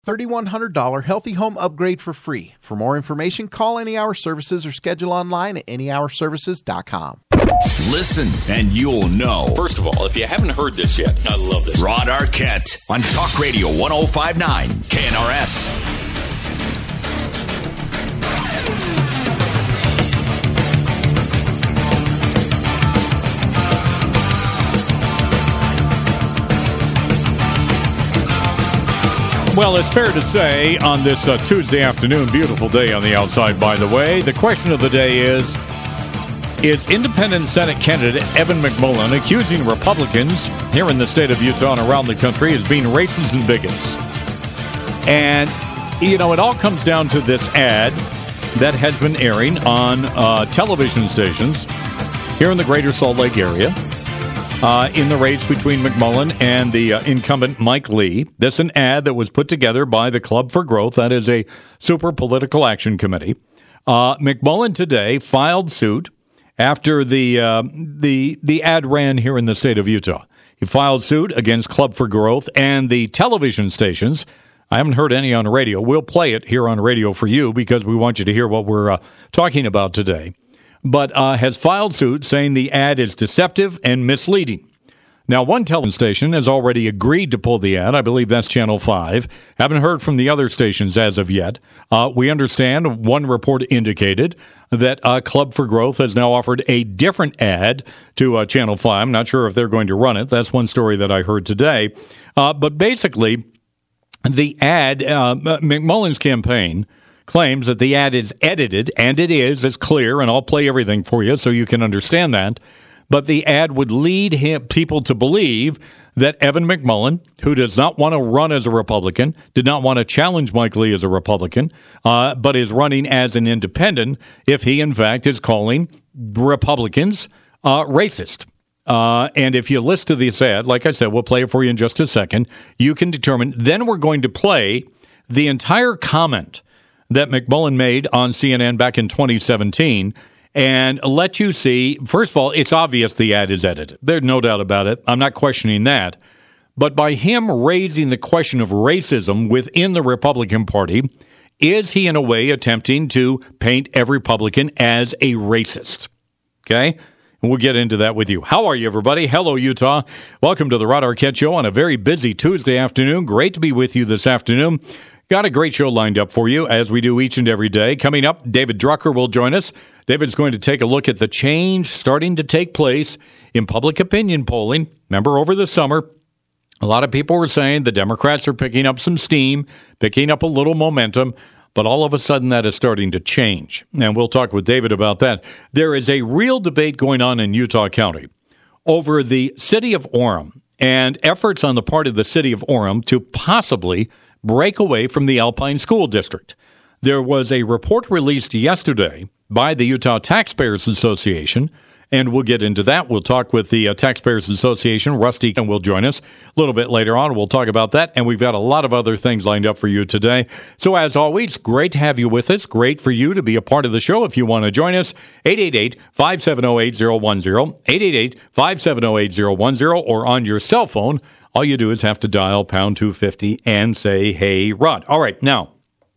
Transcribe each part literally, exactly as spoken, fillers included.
three thousand one hundred dollars Healthy Home Upgrade for free. For more information, call Any Hour Services or schedule online at any hour services dot com. Listen and you'll know. First of all, if you haven't heard this yet, I love this. Rod Arquette on Talk Radio one oh five point nine K N R S. Well, it's fair to say on this uh, Tuesday afternoon, beautiful day on the outside, by the way, the question of the day is, is independent Senate candidate Evan McMullin accusing Republicans here in the state of Utah and around the country as being racists and bigots? And, you know, it all comes down to this ad that has been airing on uh, television stations here in the greater Salt Lake area. Uh, in the race between McMullin and the uh, incumbent Mike Lee. This is an ad that was put together by the Club for Growth. That is a super political action committee. Uh, McMullin today filed suit after the uh, the the ad ran here in the state of Utah. He filed suit against Club for Growth and the television stations. I haven't heard any on the radio. We'll play it here on radio for you because we want you to hear what we're uh, talking about today. But uh, has filed suit saying the ad is deceptive and misleading. Now, one television station has already agreed to pull the ad. I believe that's Channel five. Haven't heard from the other stations as of yet. Uh, we understand one report indicated that uh, Club for Growth has now offered a different ad to uh, Channel five. I'm not sure if they're going to run it. That's one story that I heard today. Uh, but basically, the ad, uh, McMullin's campaign claims that the ad is edited, and it is. It's clear, and I'll play everything for you so you can understand that. But the ad would lead him, people to believe that Evan McMullin, who does not want to run as a Republican, did not want to challenge Mike Lee as a Republican, uh, but is running as an independent, if he, in fact, is calling Republicans uh, racist. Uh, and if you listen to this ad, like I said, we'll play it for you in just a second, you can determine. Then we're going to play the entire comment that McMullin made on C N N back in twenty seventeen and let you see, first of all, it's obvious the ad is edited. There's no doubt about it. I'm not questioning that. But by him raising the question of racism within the Republican Party, is he in a way attempting to paint every Republican as a racist? Okay? And we'll get into that with you. How are you, everybody? Hello, Utah. Welcome to the Rod Arquette Show on a very busy Tuesday afternoon. Great to be with you this afternoon. Got a great show lined up for you, as we do each and every day. Coming up, David Drucker will join us. David's going to take a look at the change starting to take place in public opinion polling. Remember, over the summer, a lot of people were saying the Democrats are picking up some steam, picking up a little momentum, but all of a sudden that is starting to change. And we'll talk with David about that. There is a real debate going on in Utah County over the city of Orem and efforts on the part of the city of Orem to possibly break away from the Alpine School District. There was a report released yesterday by the Utah Taxpayers Association, and we'll get into that. We'll talk with the uh, Taxpayers Association. Rusty will join us a little bit later on. We'll talk about that, and we've got a lot of other things lined up for you today. So as always, great to have you with us. Great for you to be a part of the show if you want to join us. eight eight eight, five seven zero, eight zero one zero, eight eight eight, five seven zero, eight zero one zero, or on your cell phone. All you do is have to dial pound two fifty and say, hey, Rod. All right, now,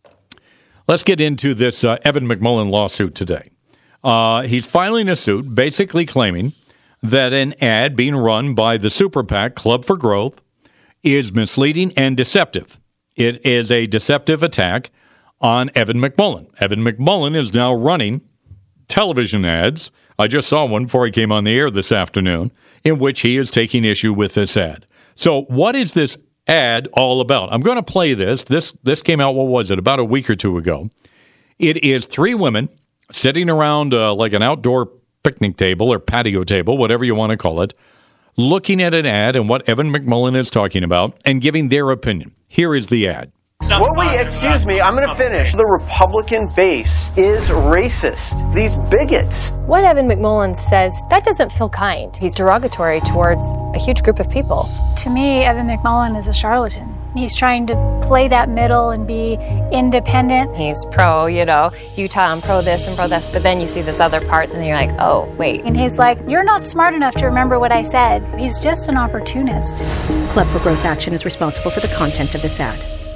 let's get into this uh, Evan McMullin lawsuit today. Uh, he's filing a suit basically claiming that an ad being run by the Super PAC Club for Growth is misleading and deceptive. It is a deceptive attack on Evan McMullin. Evan McMullin is now running television ads. I just saw one before he came on the air this afternoon in which he is taking issue with this ad. So what is this ad all about? I'm going to play this. This this came out, what was it, about a week or two ago. It is three women sitting around uh, like an outdoor picnic table or patio table, whatever you want to call it, looking at an ad and what Evan McMullin is talking about and giving their opinion. Here is the ad. What we, excuse me, I'm going to finish. The Republican base is racist. These bigots. What Evan McMullin says, that doesn't feel kind. He's derogatory towards a huge group of people. To me, Evan McMullin is a charlatan. He's trying to play that middle and be independent. He's pro, you know, Utah and pro this and pro this, but then you see this other part and you're like, oh, wait. And he's like, you're not smart enough to remember what I said. He's just an opportunist. Club for Growth Action is responsible for the content of this ad.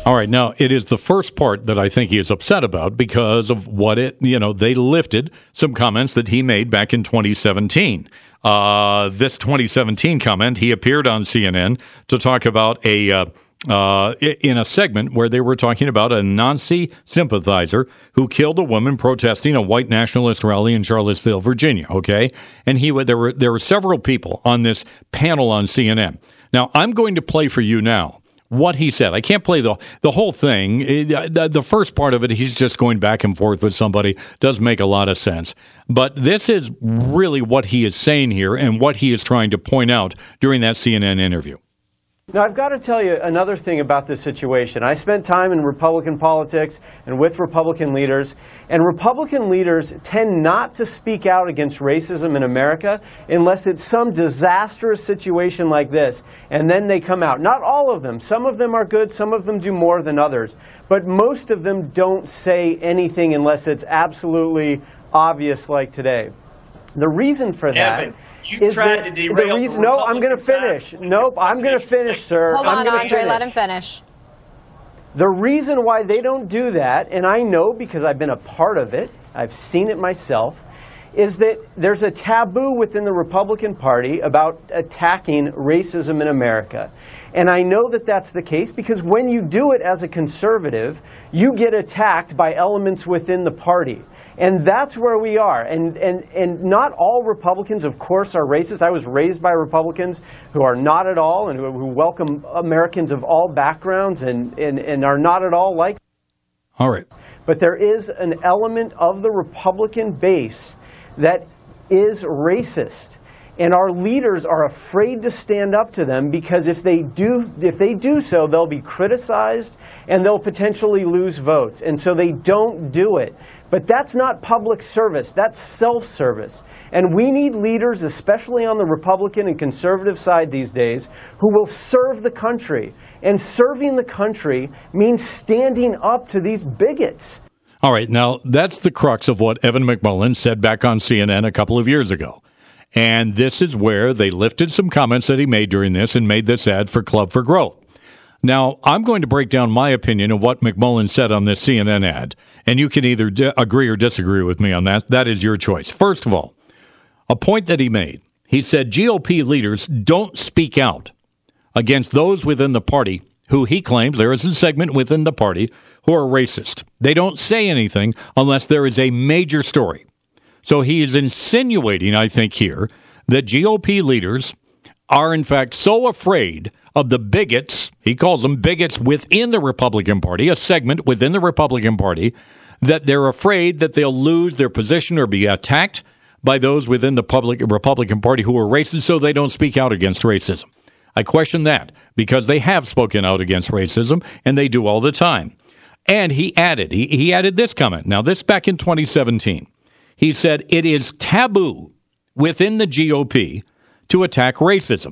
All right. Now, it is the first part that I think he is upset about because of what it, you know, they lifted some comments that he made back in twenty seventeen. Uh, this twenty seventeen comment, he appeared on C N N to talk about a, uh, uh, in a segment where they were talking about a Nazi sympathizer who killed a woman protesting a white nationalist rally in Charlottesville, Virginia. Okay. And he, there were, there were several people on this panel on C N N. Now, I'm going to play for you now what he said. I can't play the the whole thing. The, the first part of it, he's just going back and forth with somebody. Does make a lot of sense. But this is really what he is saying here and what he is trying to point out during that C N N interview. Now, I've got to tell you another thing about this situation. I spent time in Republican politics and with Republican leaders, and Republican leaders tend not to speak out against racism in America unless it's some disastrous situation like this, and then they come out. Not all of them. Some of them are good. Some of them do more than others. But most of them don't say anything unless it's absolutely obvious like today. The reason for that... Evan. You tried to derail the reason, the no, I'm going to finish. Nope, I'm going to finish, sir. Hold I'm on, gonna Andre, finish. let him finish. The reason why they don't do that, and I know because I've been a part of it, I've seen it myself, is that there's a taboo within the Republican Party about attacking racism in America. And I know that that's the case because when you do it as a conservative, you get attacked by elements within the party. And that's where we are. And, and, and not all Republicans, of course, are racist. I was raised by Republicans who are not at all and who, who welcome Americans of all backgrounds and, and, and are not at all like. All right. But there is an element of the Republican base that is racist. And our leaders are afraid to stand up to them because if they do, if they do so, they'll be criticized and they'll potentially lose votes. And so they don't do it. But that's not public service. That's self-service. And we need leaders, especially on the Republican and conservative side these days, who will serve the country. And serving the country means standing up to these bigots. All right. Now, that's the crux of what Evan McMullin said back on C N N a couple of years ago. And this is where they lifted some comments that he made during this and made this ad for Club for Growth. Now, I'm going to break down my opinion of what McMullin said on this C N N ad, and you can either di- agree or disagree with me on that. That is your choice. First of all, a point that he made, he said G O P leaders don't speak out against those within the party who he claims, there is a segment within the party, who are racist. They don't say anything unless there is a major story. So he is insinuating, I think here, that G O P leaders are in fact so afraid of the bigots, he calls them bigots within the Republican Party, a segment within the Republican Party, that they're afraid that they'll lose their position or be attacked by those within the public Republican Party who are racist, so they don't speak out against racism. I question that because they have spoken out against racism, and they do all the time. And he added, he, he added this comment. Now, this back in twenty seventeen. He said, it is taboo within the G O P to attack racism.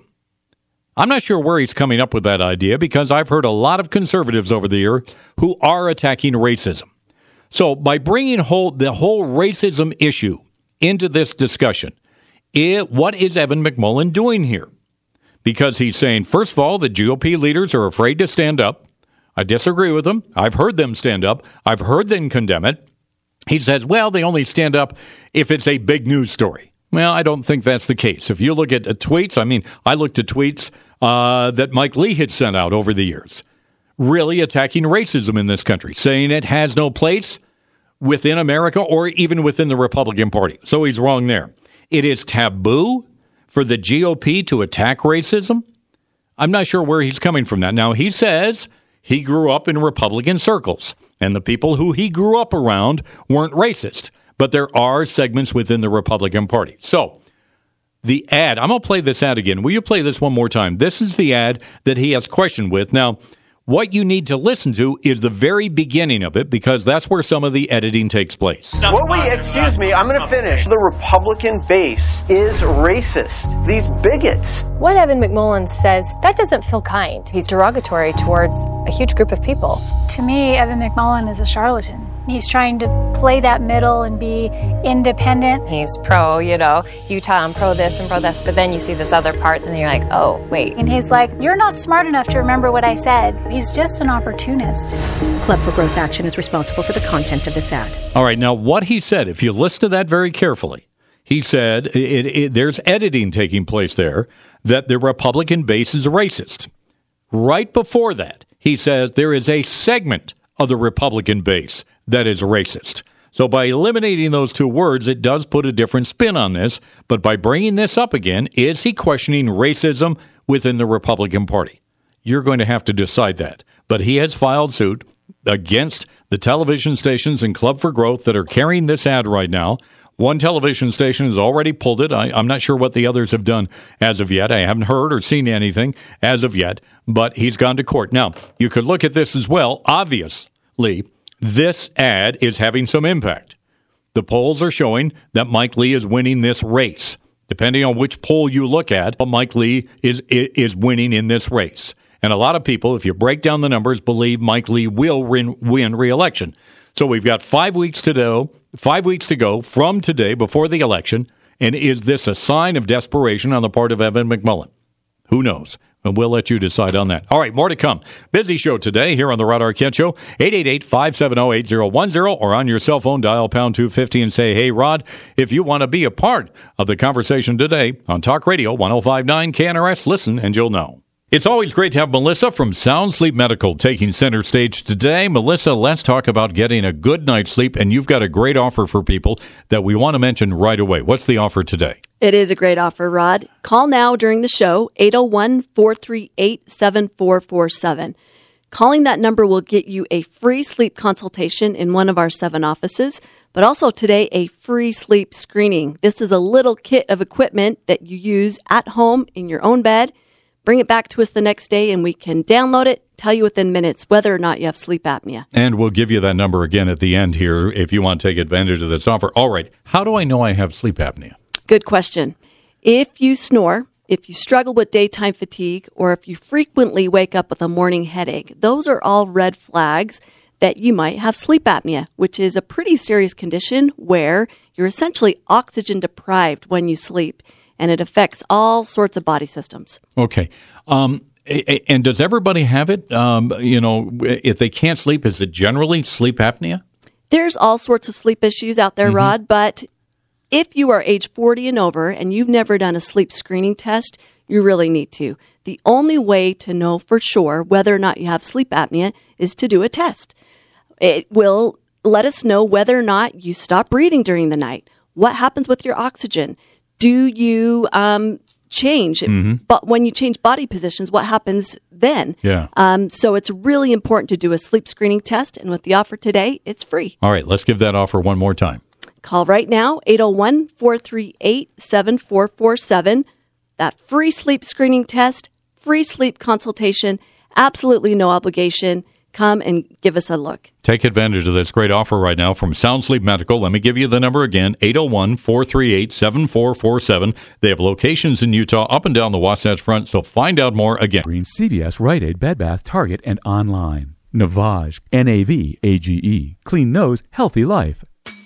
I'm not sure where he's coming up with that idea because I've heard a lot of conservatives over the year who are attacking racism. So by bringing whole, the whole racism issue into this discussion, it, what is Evan McMullin doing here? Because he's saying, first of all, the G O P leaders are afraid to stand up. I disagree with them. I've heard them stand up. I've heard them condemn it. He says, well, they only stand up if it's a big news story. Well, I don't think that's the case. If you look at uh, tweets, I mean, I looked at tweets uh, that Mike Lee had sent out over the years, really attacking racism in this country, saying it has no place within America or even within the Republican Party. So he's wrong there. It is taboo for the G O P to attack racism. I'm not sure where he's coming from that. Now, he says he grew up in Republican circles, and the people who he grew up around weren't racist. But there are segments within the Republican Party. So the ad, I'm going to play this ad again. Will you play this one more time? This is the ad that he has questioned with. Now, what you need to listen to is the very beginning of it because that's where some of the editing takes place. Well, wait, excuse me, I'm going to finish. The Republican base is racist. These bigots. What Evan McMullin says, that doesn't feel kind. He's derogatory towards a huge group of people. To me, Evan McMullin is a charlatan. He's trying to play that middle and be independent. He's pro, you know, Utah and pro this and pro this, but then you see this other part and you're like, oh, wait. And he's like, you're not smart enough to remember what I said. He's just an opportunist. Club for Growth Action is responsible for the content of this ad. All right, now what he said, if you listen to that very carefully, he said it, it, there's editing taking place there, that the Republican base is racist. Right before that, he says there is a segment of the Republican base that is racist. So by eliminating those two words, it does put a different spin on this. But by bringing this up again, is he questioning racism within the Republican Party? You're going to have to decide that. But he has filed suit against the television stations and Club for Growth that are carrying this ad right now. One television station has already pulled it. I, I'm not sure what the others have done as of yet. I haven't heard or seen anything as of yet, but he's gone to court. Now, you could look at this as well. Obviously, this ad is having some impact. The polls are showing that Mike Lee is winning this race. Depending on which poll you look at, Mike Lee is is winning in this race. And a lot of people, if you break down the numbers, believe Mike Lee will win, win re-election. So we've got five weeks to go, five weeks to go from today before the election. And is this a sign of desperation on the part of Evan McMullin? Who knows? And we'll let you decide on that. All right, more to come. Busy show today here on the Rod Arquette Show. eight eight eight, five seven zero, eight zero one zero or on your cell phone, dial pound two fifty and say, hey, Rod, if you want to be a part of the conversation today on Talk Radio one oh five point nine K N R S, listen and you'll know. It's always great to have Melissa from Sound Sleep Medical taking center stage today. Melissa, let's talk about getting a good night's sleep, and you've got a great offer for people that we want to mention right away. What's the offer today? It is a great offer, Rod. Call now during the show, eight oh one, four three eight, seven four four seven. Calling that number will get you a free sleep consultation in one of our seven offices, but also today a free sleep screening. This is a little kit of equipment that you use at home in your own bed. Bring it back to us the next day, and we can download it, tell you within minutes whether or not you have sleep apnea. And we'll give you that number again at the end here if you want to take advantage of this offer. All right. How do I know I have sleep apnea? Good question. If you snore, if you struggle with daytime fatigue, or if you frequently wake up with a morning headache, those are all red flags that you might have sleep apnea, which is a pretty serious condition where you're essentially oxygen deprived when you sleep. And it affects all sorts of body systems. Okay. Um, and does everybody have it? Um, you know, if they can't sleep, is it generally sleep apnea? There's all sorts of sleep issues out there, mm-hmm. Rod, but if you are age forty and over and you've never done a sleep screening test, you really need to. The only way to know for sure whether or not you have sleep apnea is to do a test. It will let us know whether or not you stop breathing during the night. What happens with your oxygen? Do you um, change? Mm-hmm. But when you change body positions, what happens then? Yeah. Um, so it's really important to do a sleep screening test. And with the offer today, it's free. All right. Let's give that offer one more time. Call right now, eight oh one, four three eight, seven four four seven. That free sleep screening test, free sleep consultation, absolutely no obligation. Come and give us a look. Take advantage of this great offer right now from Sound Sleep Medical. Let me give you the number again, eight oh one, four three eight, seven four four seven. They have locations in Utah up and down the Wasatch Front, so find out more again. Green, C V S, Rite Aid, Bed Bath, Target, and online. Navage, N A V A G E. Clean nose, healthy life.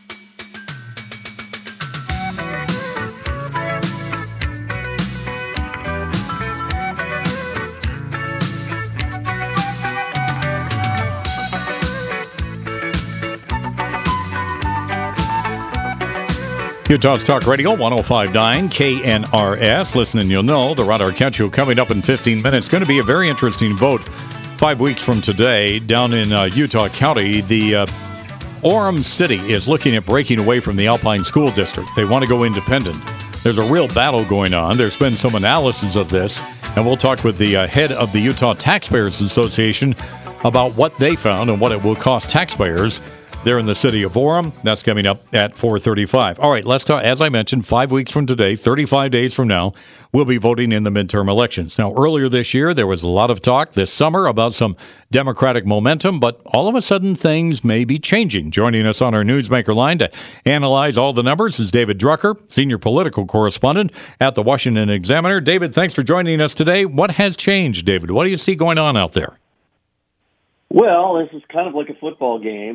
Utah's Talk Radio, one oh five point nine K N R S. Listen and you'll know. The Rod Arquette Show coming up in fifteen minutes. Going to be a very interesting vote five weeks from today down in uh, Utah County. The uh, Orem City is looking at breaking away from the Alpine School District. They want to go independent. There's a real battle going on. There's been some analysis of this, and we'll talk with the uh, head of the Utah Taxpayers Association about what they found and what it will cost taxpayers there in the city of Orem. That's coming up at four thirty-five. All right, let's talk. As I mentioned, five weeks from today, thirty-five days from now, we'll be voting in the midterm elections. Now, earlier this year, there was a lot of talk this summer about some Democratic momentum, but all of a sudden, things may be changing. Joining us on our Newsmaker line to analyze all the numbers is David Drucker, senior political correspondent at the Washington Examiner. David, thanks for joining us today. What has changed, David? What do you see going on out there? Well, this is kind of like a football game.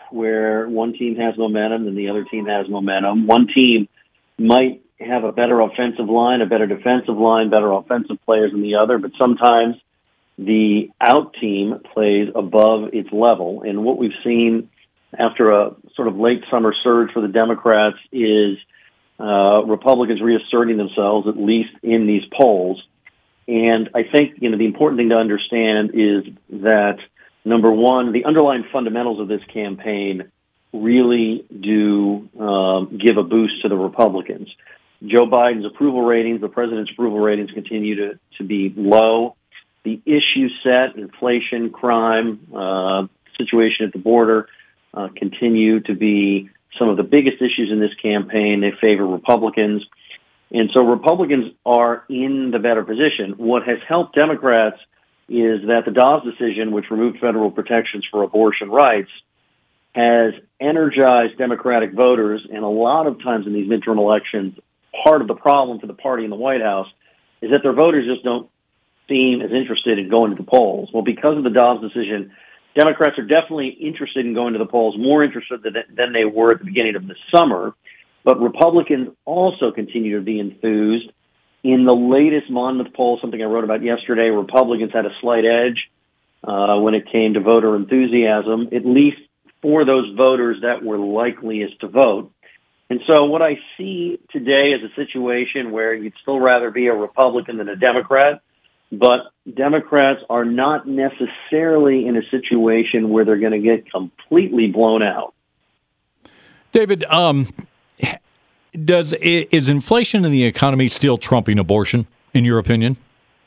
where one team has momentum and the other team has momentum. One team might have a better offensive line, a better defensive line, better offensive players than the other, but sometimes the out team plays above its level. And what we've seen after a sort of late summer surge for the Democrats is uh, Republicans reasserting themselves, at least in these polls. And I think, you know, the important thing to understand is that, number one, the underlying fundamentals of this campaign really do um, give a boost to the Republicans. Joe Biden's approval ratings, the president's approval ratings continue to, to be low. The issue set, inflation, crime, uh, situation at the border, uh, continue to be some of the biggest issues in this campaign. They favor Republicans. And so Republicans are in the better position. What has helped Democrats is that the Dobbs decision, which removed federal protections for abortion rights, has energized Democratic voters. And a lot of times in these midterm elections, part of the problem for the party in the White House is that their voters just don't seem as interested in going to the polls. Well, because of the Dobbs decision, Democrats are definitely interested in going to the polls, more interested than, than they were at the beginning of the summer. But Republicans also continue to be enthused. In the latest Monmouth poll, something I wrote about yesterday, Republicans had a slight edge uh, when it came to voter enthusiasm, at least for those voters that were likeliest to vote. And so what I see today is a situation where you'd still rather be a Republican than a Democrat, but Democrats are not necessarily in a situation where they're going to get completely blown out. David, um, does is inflation in the economy still trumping abortion, in your opinion?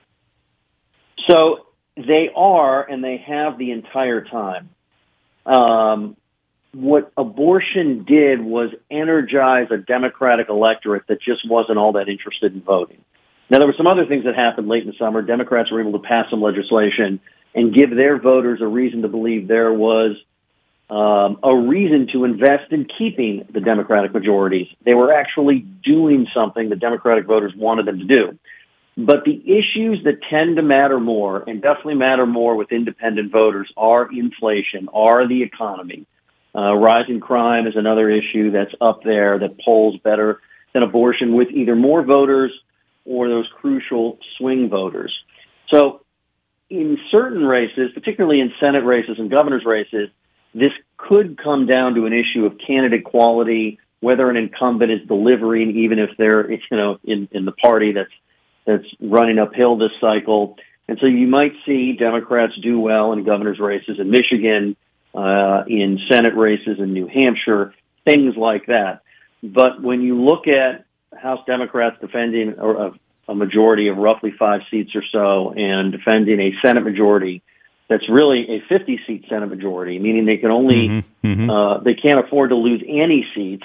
So they are, and they have the entire time. Um, what abortion did was energize a Democratic electorate that just wasn't all that interested in voting. Now, there were some other things that happened late in the summer. Democrats were able to pass some legislation and give their voters a reason to believe there was um, a reason to invest in keeping the Democratic majorities. They were actually doing something that Democratic voters wanted them to do. But the issues that tend to matter more, and definitely matter more with independent voters, are inflation, are the economy. Uh, rising crime is another issue that's up there that polls better than abortion with either more voters or those crucial swing voters. So in certain races, particularly in Senate races and governor's races, this could come down to an issue of candidate quality, whether an incumbent is delivering, even if they're, you know, in, in the party that's that's running uphill this cycle. And so you might see Democrats do well in governor's races in Michigan, uh, in Senate races in New Hampshire, things like that. But when you look at House Democrats defending a, a majority of roughly five seats or so and defending a Senate majority that's really a fifty-seat Senate majority, meaning they can only mm-hmm, mm-hmm. Uh, they can't afford to lose any seats.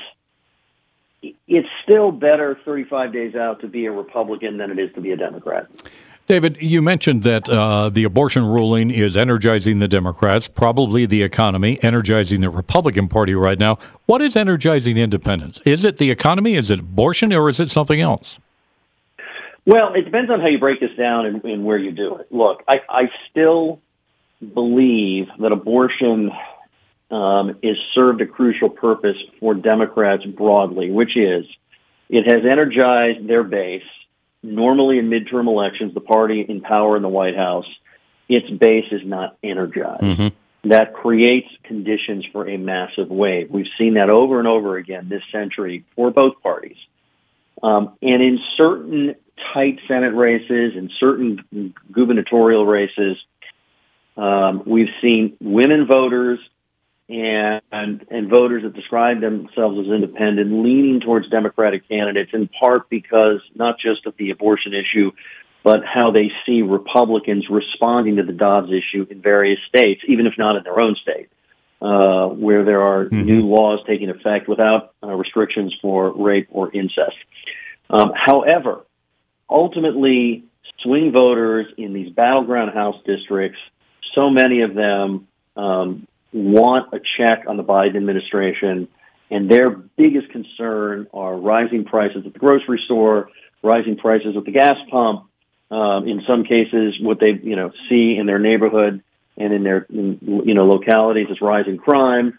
It's still better thirty-five days out to be a Republican than it is to be a Democrat. David, you mentioned that uh, the abortion ruling is energizing the Democrats, probably the economy, energizing the Republican Party right now. What is energizing independents? Is it the economy, is it abortion, or is it something else? Well, it depends on how you break this down and, and where you do it. Look, I, I still believe that abortion um, is served a crucial purpose for Democrats broadly, which is it has energized their base. Normally in midterm elections, the party in power in the White House, its base is not energized. Mm-hmm. That creates conditions for a massive wave. We've seen that over and over again this century for both parties. Um, and in certain tight Senate races, in certain gubernatorial races, um, we've seen women voters and, and and voters that describe themselves as independent leaning towards Democratic candidates, in part because not just of the abortion issue, but how they see Republicans responding to the Dobbs issue in various states, even if not in their own state, uh, where there are mm-hmm. new laws taking effect without uh, restrictions for rape or incest. Um, however, ultimately, swing voters in these battleground House districts, so many of them um, want a check on the Biden administration, and their biggest concern are rising prices at the grocery store, rising prices at the gas pump. Um, in some cases, what they you know see in their neighborhood and in their in, you know localities is rising crime.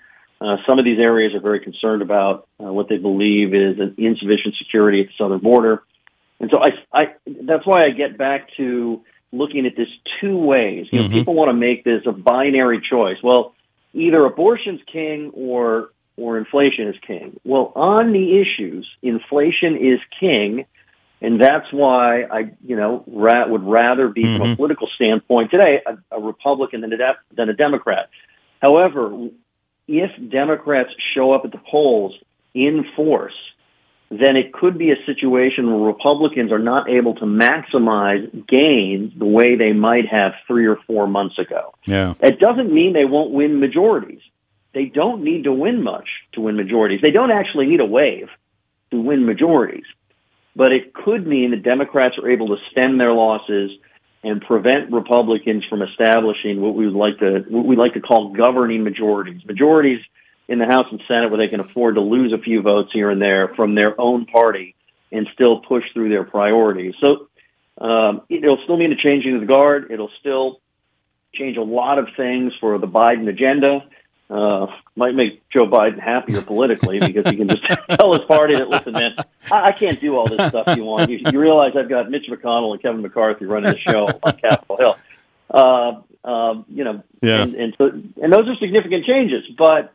Uh, some of these areas are very concerned about uh, what they believe is an insufficient security at the southern border. And so I, I, that's why I get back to looking at this two ways. You know, mm-hmm. people want to make this a binary choice. Well, either abortion's king or or inflation is king. Well, on the issues, inflation is king, and that's why I, you know, ra- would rather be, mm-hmm. from a political standpoint today, a, a Republican than a, de- than a Democrat. However, if Democrats show up at the polls in force, then it could be a situation where Republicans are not able to maximize gains the way they might have three or four months ago. Yeah. It doesn't mean they won't win majorities. They don't need to win much to win majorities. They don't actually need a wave to win majorities. But it could mean that Democrats are able to stem their losses and prevent Republicans from establishing what we would like to what we like to call governing majorities. Majorities in the House and Senate where they can afford to lose a few votes here and there from their own party and still push through their priorities. So um, it'll still mean a changing of the guard. It'll still change a lot of things for the Biden agenda. Uh, might make Joe Biden happier politically because he can just tell his party that, listen, man, I, I can't do all this stuff you want. You, you realize I've got Mitch McConnell and Kevin McCarthy running the show on Capitol Hill. Uh, uh, you know, yeah. and, and so, and those are significant changes, but,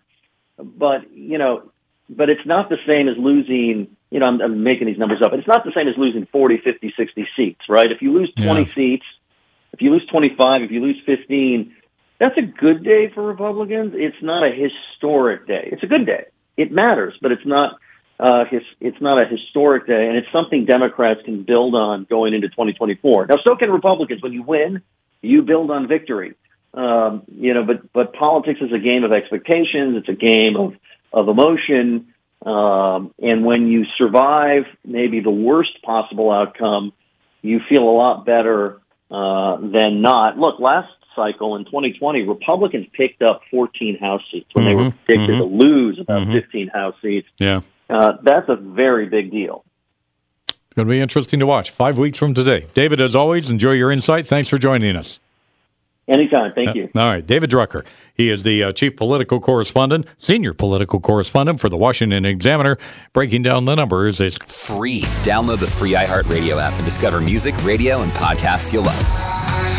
but, you know, but it's not the same as losing, you know, I'm, I'm making these numbers up, but it's not the same as losing forty, fifty, sixty seats, right? If you lose twenty yeah. seats, if you lose twenty-five, if you lose fifteen, that's a good day for Republicans. It's not a historic day. It's a good day. It matters, but it's not uh, his, it's not a historic day, and it's something Democrats can build on going into twenty twenty-four. Now, so can Republicans. When you win, you build on victory. Um, you know, but but politics is a game of expectations. It's a game of of emotion, um, and when you survive maybe the worst possible outcome, you feel a lot better uh, than not. Look, last cycle in twenty twenty, Republicans picked up fourteen House seats when mm-hmm. they were predicted mm-hmm. to lose about mm-hmm. fifteen House seats. Yeah, uh, that's a very big deal. It's going to be interesting to watch. Five weeks from today. David, as always, enjoy your insight. Thanks for joining us. Anytime. Thank you. Uh, all right. David Drucker. He is the uh, chief political correspondent, senior political correspondent for the Washington Examiner. Breaking down the numbers is free. Download the free iHeartRadio app and discover music, radio, and podcasts you'll love.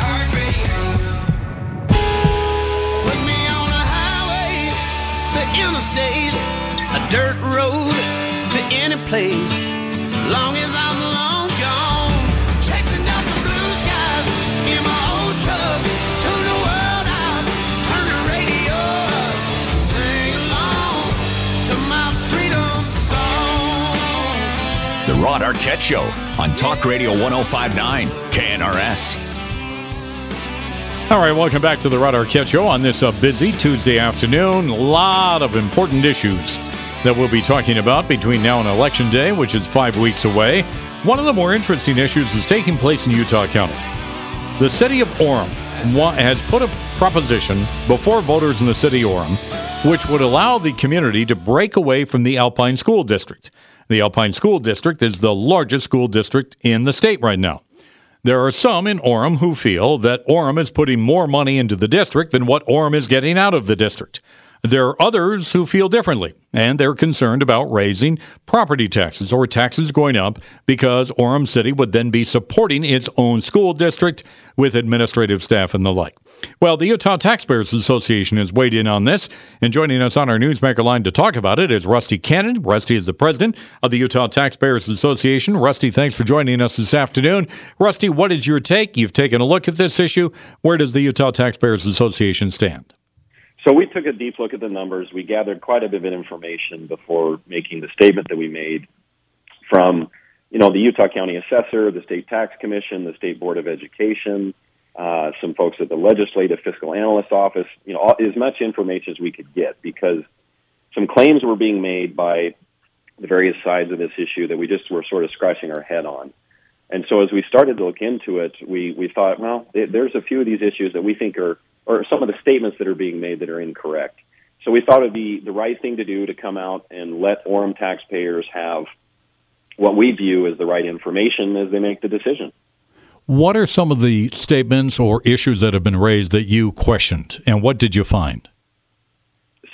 Interstate, a dirt road to any place, long as I'm long gone, chasing down some blue skies in my old truck, tune the world out, turn the radio up, sing along to my freedom song. The Rod Arquette Show on Talk Radio one oh five point nine K N R S. All right, welcome back to the Rod Arquette Show on this uh, busy Tuesday afternoon. A lot of important issues that we'll be talking about between now and Election Day, which is five weeks away. One of the more interesting issues is taking place in Utah County. The city of Orem has put a proposition before voters in the city of Orem, which would allow the community to break away from the Alpine School District. The Alpine School District is the largest school district in the state right now. There are some in Orem who feel that Orem is putting more money into the district than what Orem is getting out of the district. There are others who feel differently, and they're concerned about raising property taxes or taxes going up because Orem City would then be supporting its own school district with administrative staff and the like. Well, the Utah Taxpayers Association has weighed in on this, and joining us on our Newsmaker line to talk about it is Rusty Cannon. Rusty is the president of the Utah Taxpayers Association. Rusty, thanks for joining us this afternoon. Rusty, what is your take? You've taken a look at this issue. Where does the Utah Taxpayers Association stand? So we took a deep look at the numbers. We gathered quite a bit of information before making the statement that we made from, you know, the Utah County Assessor, the State Tax Commission, the State Board of Education, uh, some folks at the Legislative Fiscal Analyst Office, you know, all, as much information as we could get, because some claims were being made by the various sides of this issue that we just were sort of scratching our head on. And so as we started to look into it, we, we thought, well, it, there's a few of these issues that we think are, or some of the statements that are being made that are incorrect. So we thought it would be the right thing to do to come out and let Orem taxpayers have what we view as the right information as they make the decision. What are some of the statements or issues that have been raised that you questioned, and what did you find? So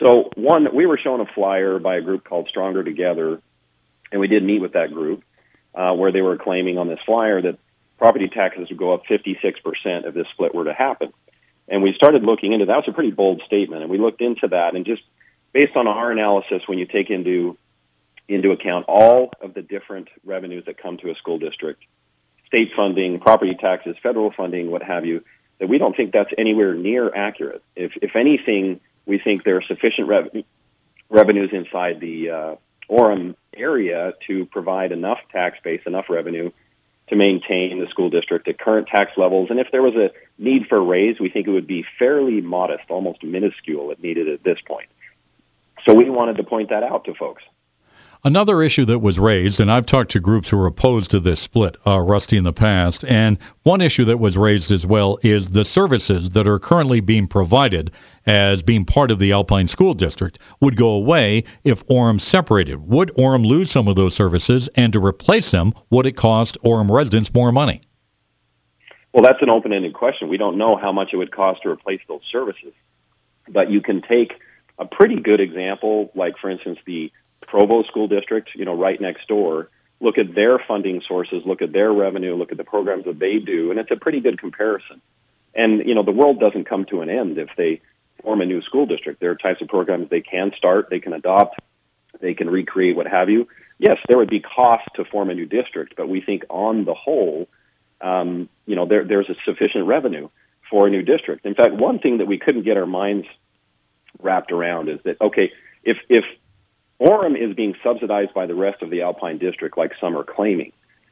So, one, we were shown a flyer by a group called Stronger Together, and we did meet with that group, uh, where they were claiming on this flyer that property taxes would go up fifty-six percent if this split were to happen. And we started looking into that. That was a pretty bold statement, and we looked into that, and just based on our analysis, when you take into into account all of the different revenues that come to a school district, state funding, property taxes, federal funding, what have you, that we don't think that's anywhere near accurate. If if anything, we think there are sufficient rev- revenues inside the uh, Orem area to provide enough tax base, enough revenue to maintain the school district at current tax levels. And if there was a need for a raise, we think it would be fairly modest, almost minuscule if needed at this point. So we wanted to point that out to folks. Another issue that was raised, and I've talked to groups who are opposed to this split, uh, Rusty, in the past, and one issue that was raised as well is the services that are currently being provided as being part of the Alpine School District would go away if Orem separated. Would Orem lose some of those services, and to replace them, would it cost Orem residents more money? Well, that's an open-ended question. We don't know how much it would cost to replace those services. But you can take a pretty good example, like, for instance, the Provo School District, you know, right next door, look at their funding sources, look at their revenue, look at the programs that they do, and it's a pretty good comparison. And, you know, the world doesn't come to an end if they form a new school district. There are types of programs they can start, they can adopt, they can recreate, what have you. Yes, there would be cost to form a new district, but we think on the whole, um, you know, there, there's a sufficient revenue for a new district. In fact, one thing that we couldn't get our minds wrapped around is that, okay, if if Orem is being subsidized by the rest of the Alpine District, like some are claiming,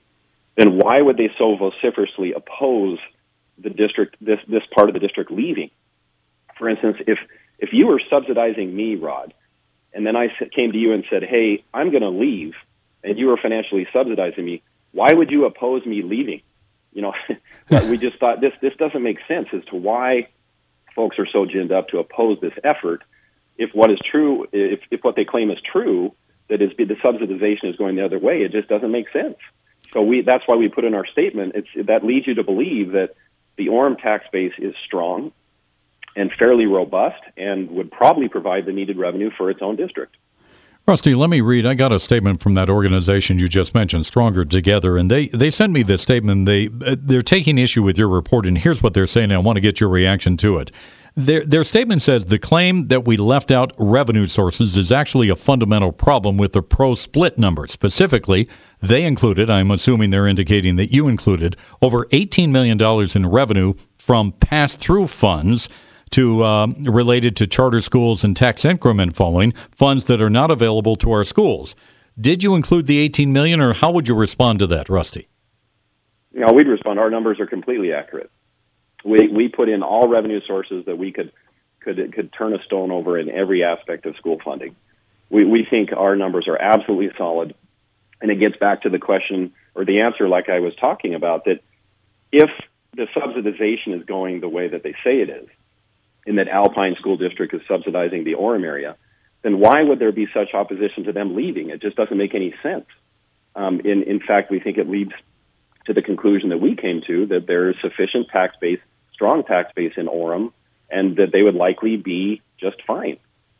then why would they so vociferously oppose the district, this this part of the district leaving? For instance, if if you were subsidizing me, Rod, and then I came to you and said, "Hey, I'm going to leave," and you were financially subsidizing me, why would you oppose me leaving? You know, we just thought this this doesn't make sense as to why folks are so ginned up to oppose this effort. If what is true, if, if what they claim is true, that is the subsidization is going the other way, it just doesn't make sense. So we that's why we put in our statement, it's, that leads you to believe that the Orem tax base is strong and fairly robust and would probably provide the needed revenue for its own district. Rusty, let me read. I got a statement from that organization you just mentioned, Stronger Together, and they, they sent me this statement. They, they're taking issue with your report, and here's what they're saying, and I want to get your reaction to it. Their, their statement says the claim that we left out revenue sources is actually a fundamental problem with the pro-split numbers. Specifically, they included, I'm assuming they're indicating that you included, over eighteen million dollars in revenue from pass-through funds to uh, related to charter schools and tax increment following, funds that are not available to our schools. Did you include the eighteen million dollars, or how would you respond to that, Rusty? You know, we'd respond, our numbers are completely accurate. We we put in all revenue sources that we could could could turn a stone over in every aspect of school funding. We we think our numbers are absolutely solid, and it gets back to the question or the answer, like I was talking about, that if the subsidization is going the way that they say it is, in that Alpine School District is subsidizing the Orem area, then why would there be such opposition to them leaving? It just doesn't make any sense. Um, in in fact, we think it leads to the conclusion that we came to, that there is sufficient tax base, strong tax base in Orem, and that they would likely be just fine.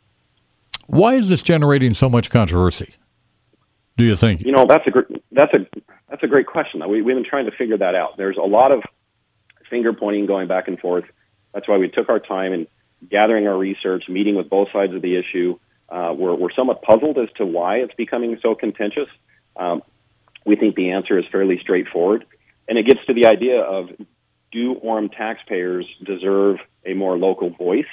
Why is this generating so much controversy, do you think? You know, that's a gr- that's a that's a great question. We, we've been trying to figure that out. There's a lot of finger pointing going back and forth. That's why we took our time in gathering our research, meeting with both sides of the issue. Uh, we're, we're somewhat puzzled as to why it's becoming so contentious. Um, we think the answer is fairly straightforward, and it gets to the idea of, do Orem taxpayers deserve a more local voice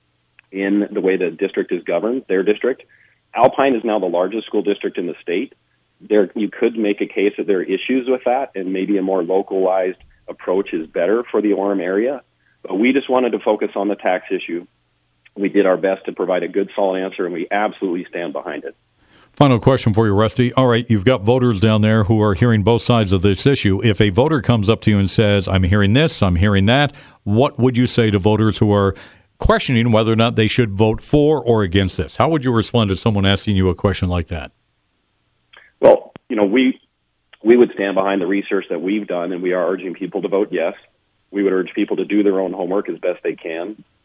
in the way the district is governed, their district? Alpine is now the largest school district in the state. There, you could make a case that there are issues with that, and maybe a more localized approach is better for the Orem area. But we just wanted to focus on the tax issue. We did our best to provide a good, solid answer, and we absolutely stand behind it. Final question for you, Rusty. All right, you've got voters down there who are hearing both sides of this issue. If a voter comes up to you and says, I'm hearing this, I'm hearing that, what would you say to voters who are questioning whether or not they should vote for or against this? How would you respond to someone asking you a question like that? Well, you know, we we would stand behind the research that we've done, and we are urging people to vote yes. We would urge people to do their own homework as best they can.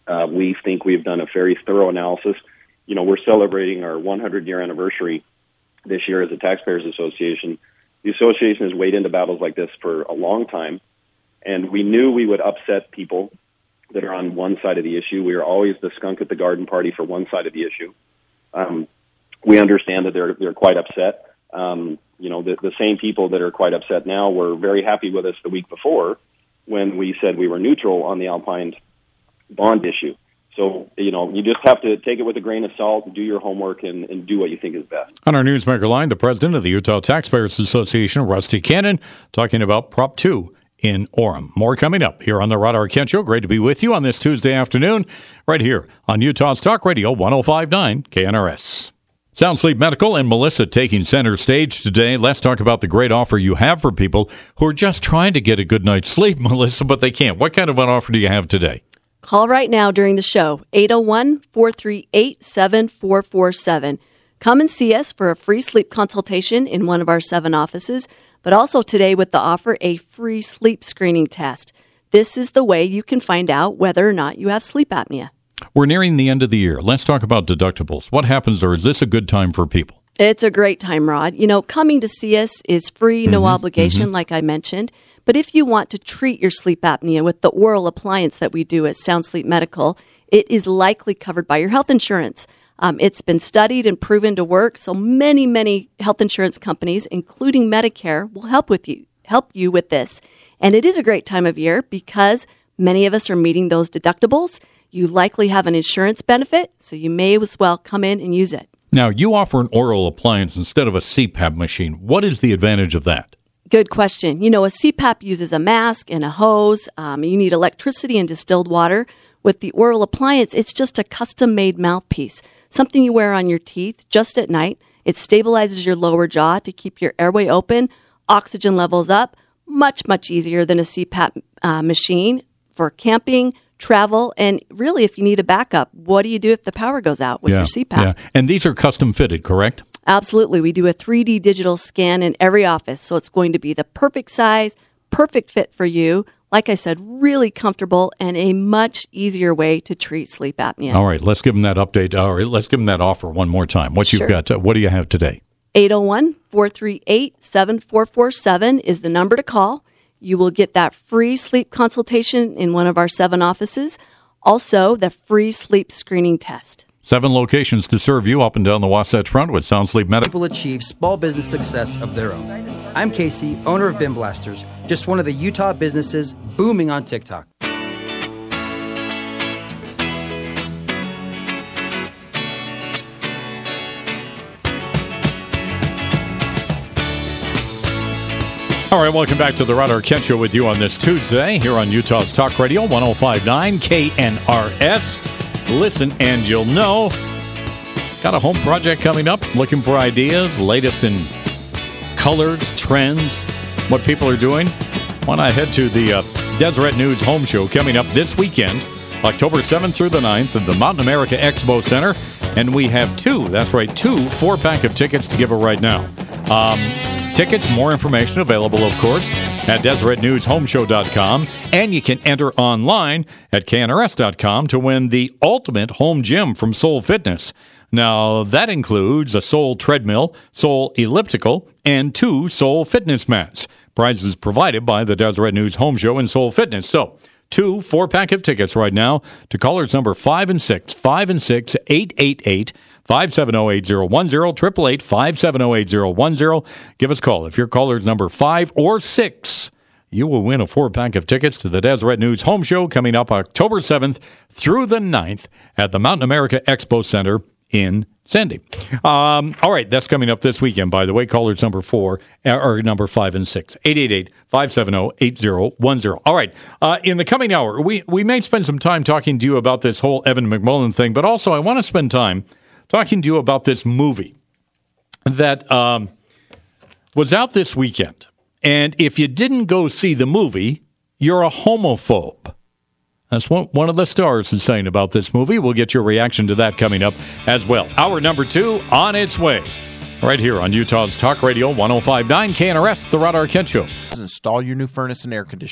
Uh, we think we've done a very thorough analysis. You know, we're celebrating our one hundred year anniversary this year as a Taxpayers Association. The association has weighed into battles like this for a long time, and we knew we would upset people that are on one side of the issue. We are always the skunk at the garden party for one side of the issue. Um, we understand that they're they're quite upset. Um, you know, the, the same people that are quite upset now were very happy with us the week before when we said we were neutral on the Alpine bond issue. So, you know, you just have to take it with a grain of salt, do your homework, and, and do what you think is best. On our Newsmaker line, the president of the Utah Taxpayers Association, Rusty Cannon, talking about Prop two in Orem. More coming up here on the Rod Arquette Show. Great to be with you on this Tuesday afternoon, right here on Utah's Talk Radio, one oh five point nine K N R S. Sound Sleep Medical and Melissa taking center stage today. Let's talk about the great offer you have for people who are just trying to get a good night's sleep, Melissa, but they can't. What kind of an offer do you have today? Call right now during the show, eight oh one, four three eight, seven four four seven. Come and see us for a free sleep consultation in one of our seven offices, but also today with the offer, a free sleep screening test. This is the way you can find out whether or not you have sleep apnea. We're nearing the end of the year. Let's talk about deductibles. What happens, or is this a good time for people? It's a great time, Rod. You know, coming to see us is free, no mm-hmm, obligation, mm-hmm. like I mentioned. But if you want to treat your sleep apnea with the oral appliance that we do at Sound Sleep Medical, it is likely covered by your health insurance. Um, it's been studied and proven to work, so many, many health insurance companies, including Medicare, will help with you, help you with this. And it is a great time of year because many of us are meeting those deductibles. You likely have an insurance benefit, so you may as well come in and use it. Now, you offer an oral appliance instead of a C PAP machine. What is the advantage of that? Good question. You know, a C PAP uses a mask and a hose. Um, you need electricity and distilled water. With the oral appliance, it's just a custom-made mouthpiece, something you wear on your teeth just at night. It stabilizes your lower jaw to keep your airway open, oxygen levels up. Much, much easier than a C PAP uh, machine for camping, travel, and really if you need a backup, what do you do if the power goes out with yeah, your C PAP? Yeah. And these are custom fitted, correct? Absolutely. We do a three D digital scan in every office, so it's going to be the perfect size, perfect fit for you. Like I said, really comfortable and a much easier way to treat sleep apnea. All right, let's give them that update. All right, let's give them that offer one more time. What sure. you've got? Uh, what do you have today? eight oh one, four three eight, seven four four seven is the number to call. You will get that free sleep consultation in one of our seven offices. Also, the free sleep screening test. Seven locations to serve you up and down the Wasatch Front with Sound Sleep Medical. People achieve small business success of their own. I'm Casey, owner of Bin Blasters, just one of the Utah businesses booming on TikTok. All right, welcome back to the Rod Arquette Show with you on this Tuesday here on Utah's Talk Radio, one oh five point nine K N R S. Listen and you'll know. Got a home project coming up, looking for ideas, latest in colors, trends, what people are doing. Why not head to the uh, Deseret News Home Show coming up this weekend, October seventh through the ninth at the Mountain America Expo Center. And we have two, that's right, two four-pack of tickets to give away right now. Um... Tickets, more information available, of course, at Deseret News Home Show dot com. And you can enter online at K N R S dot com to win the ultimate home gym from Soul Fitness. Now, that includes a Soul treadmill, Soul elliptical, and two Soul fitness mats. Prizes provided by the Deseret News Home Show and Soul Fitness. So, two four-pack of tickets right now to callers number five and six, five and six, eight eight eight, five seven zero, eight zero one zero, eight eight eight, five seven zero, eight zero one zero. Give us a call. If your caller is number five or six, you will win a four-pack of tickets to the Deseret News Home Show coming up October seventh through the ninth at the Mountain America Expo Center in Sandy. Um, all right, that's coming up this weekend, by the way. Callers number four, or number five and six, eight eight eight, five seven zero, eight zero one zero. All right, uh, in the coming hour, we, we may spend some time talking to you about this whole Evan McMullin thing, but also I want to spend time talking to you about this movie that um, was out this weekend. And if you didn't go see the movie, you're a homophobe. That's what one of the stars is saying about this movie. We'll get your reaction to that coming up as well. Hour number two on its way. Right here on Utah's Talk Radio, one oh five point nine K N R S, The Rod Arquette Show. Install your new furnace and air conditioner.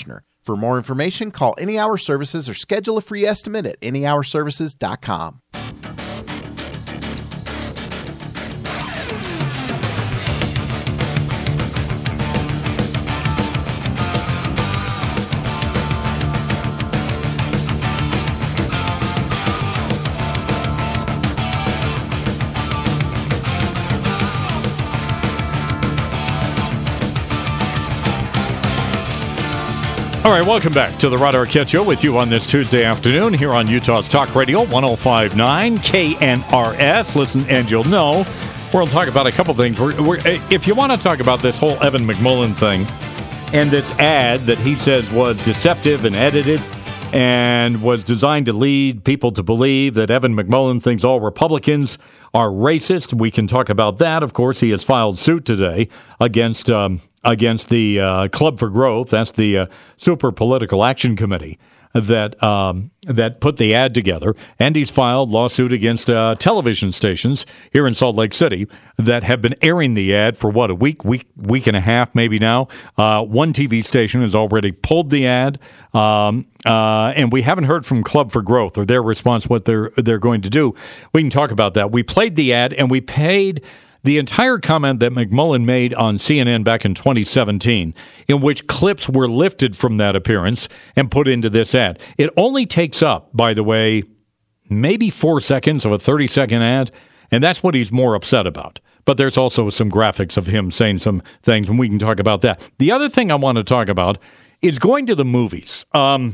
For more information, call Any Hour Services or schedule a free estimate at any hour services dot com. All right, welcome back to the Rod Arquette Show with you on this Tuesday afternoon here on Utah's Talk Radio, one oh five point nine K N R S. Listen, and you'll know we're going to talk about a couple things. We're, we're, if you want to talk about this whole Evan McMullin thing and this ad that he says was deceptive and edited and was designed to lead people to believe that Evan McMullin thinks all Republicans are racist, we can talk about that. Of course, he has filed suit today against um, against the uh, Club for Growth. That's the uh, Super Political Action Committee that um, that put the ad together. And he's filed lawsuit against uh, television stations here in Salt Lake City that have been airing the ad for, what, a week, week, week and a half maybe now. Uh, one T V station has already pulled the ad, um, uh, and we haven't heard from Club for Growth or their response, what they're, they're going to do. We can talk about that. We played the ad, and we paid the entire comment that McMullin made on C N N back in twenty seventeen, in which clips were lifted from that appearance and put into this ad. It only takes up, by the way, maybe four seconds of a thirty-second ad, and that's what he's more upset about. But there's also some graphics of him saying some things, and we can talk about that. The other thing I want to talk about is going to the movies. Um,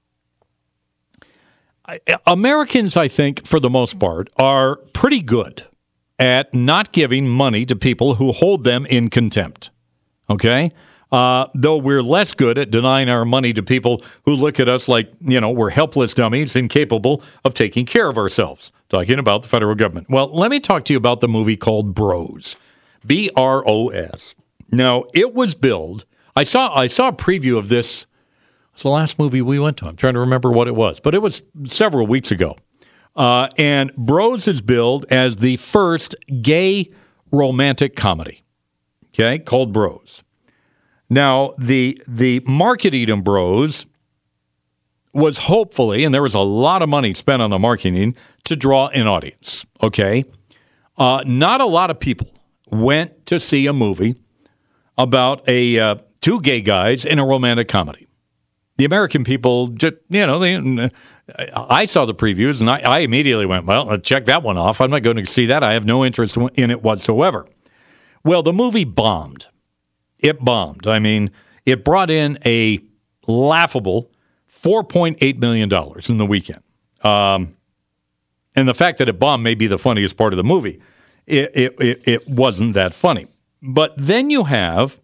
Americans, I think, for the most part, are pretty good at not giving money to people who hold them in contempt, okay? Uh, though we're less good at denying our money to people who look at us like, you know, we're helpless dummies, incapable of taking care of ourselves. Talking about the federal government. Well, let me talk to you about the movie called Bros, B R O S. Now, it was billed. I saw I saw a preview of this. It's the last movie we went to. I'm trying to remember what it was, but it was several weeks ago. Uh, and Bros is billed as the first gay romantic comedy, okay, called Bros. Now, the the marketing of Bros was hopefully, and there was a lot of money spent on the marketing to draw an audience, okay? Uh, not a lot of people went to see a movie about a uh, two gay guys in a romantic comedy. The American people just, you know, they... I saw the previews, and I, I immediately went, well, I'll check that one off. I'm not going to see that. I have no interest in it whatsoever. Well, the movie bombed. It bombed. I mean, it brought in a laughable four point eight million dollars in the weekend. Um, and the fact that it bombed may be the funniest part of the movie. It, it, it, it wasn't that funny. But then you have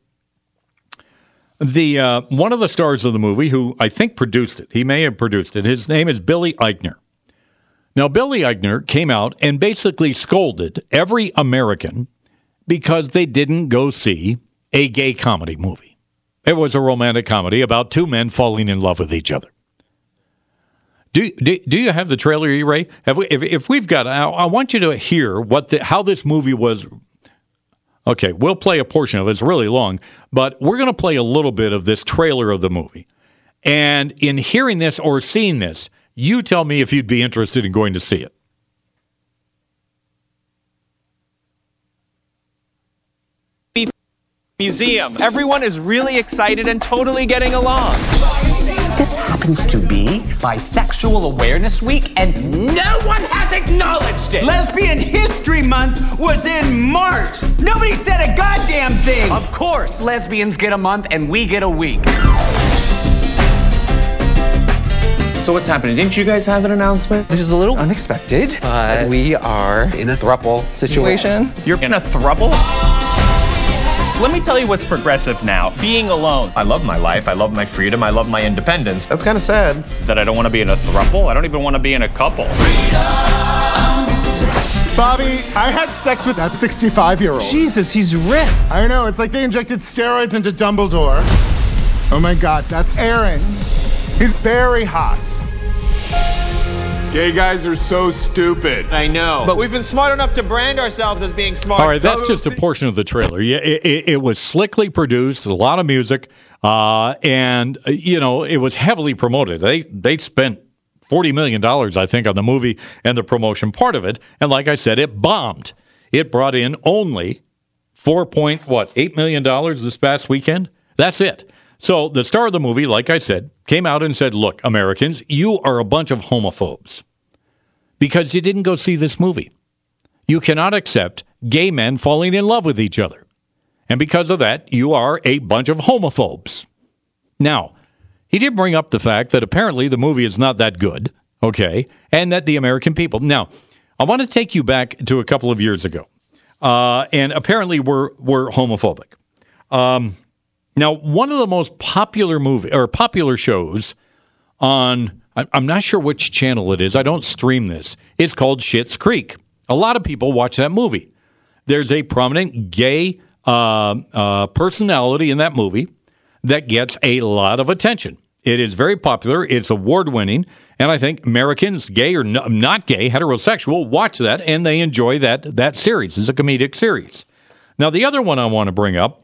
The uh, one of the stars of the movie, who I think produced it, he may have produced it, his name is Billy Eichner. Now, Billy Eichner came out and basically scolded every American because they didn't go see a gay comedy movie. It was a romantic comedy about two men falling in love with each other. Do do, do you have the trailer, Ray? Have we, if, if we've got, I, I want you to hear what the, how this movie was. Okay, we'll play a portion of it. It's really long, but we're going to play a little bit of this trailer of the movie. And in hearing this or seeing this, you tell me if you'd be interested in going to see it. Museum. Everyone is really excited and totally getting along. This happens to be Bisexual Awareness Week, and no one has acknowledged it. Lesbian History Month was in March. Nobody said a goddamn thing. Of course, lesbians get a month and we get a week. So what's happening? Didn't you guys have an announcement? This is a little unexpected, but we are in a throuple situation. You're in a throuple? Let me tell you what's progressive now. Being alone. I love my life. I love my freedom. I love my independence. That's kind of sad. That I don't want to be in a throuple. I don't even want to be in a couple. Bobby, I had sex with that sixty-five-year-old. Jesus, he's ripped. I know. It's like they injected steroids into Dumbledore. Oh, my God. That's Aaron. He's very hot. Gay guys are so stupid. I know. But we've been smart enough to brand ourselves as being smart. All right, that's just a portion of the trailer. Yeah, it, it, it was slickly produced, a lot of music, uh, and, uh, you know, it was heavily promoted. They they spent forty million dollars, I think, on the movie and the promotion part of it. And like I said, it bombed. It brought in only four point, what, eight million dollars this past weekend? That's it. So the star of the movie, like I said, came out and said, look, Americans, you are a bunch of homophobes because you didn't go see this movie. You cannot accept gay men falling in love with each other. And because of that, you are a bunch of homophobes. Now, he did bring up the fact that apparently the movie is not that good, okay, and that the American people... Now, I want to take you back to a couple of years ago, uh, and apparently we're, we're homophobic. Um... Now, one of the most popular movie or popular shows on, I'm not sure which channel it is. I don't stream this. It's called Schitt's Creek. A lot of people watch that movie. There's a prominent gay uh, uh, personality in that movie that gets a lot of attention. It is very popular. It's award-winning. And I think Americans, gay or no, not gay, heterosexual, watch that and they enjoy that, that series. It's a comedic series. Now, the other one I want to bring up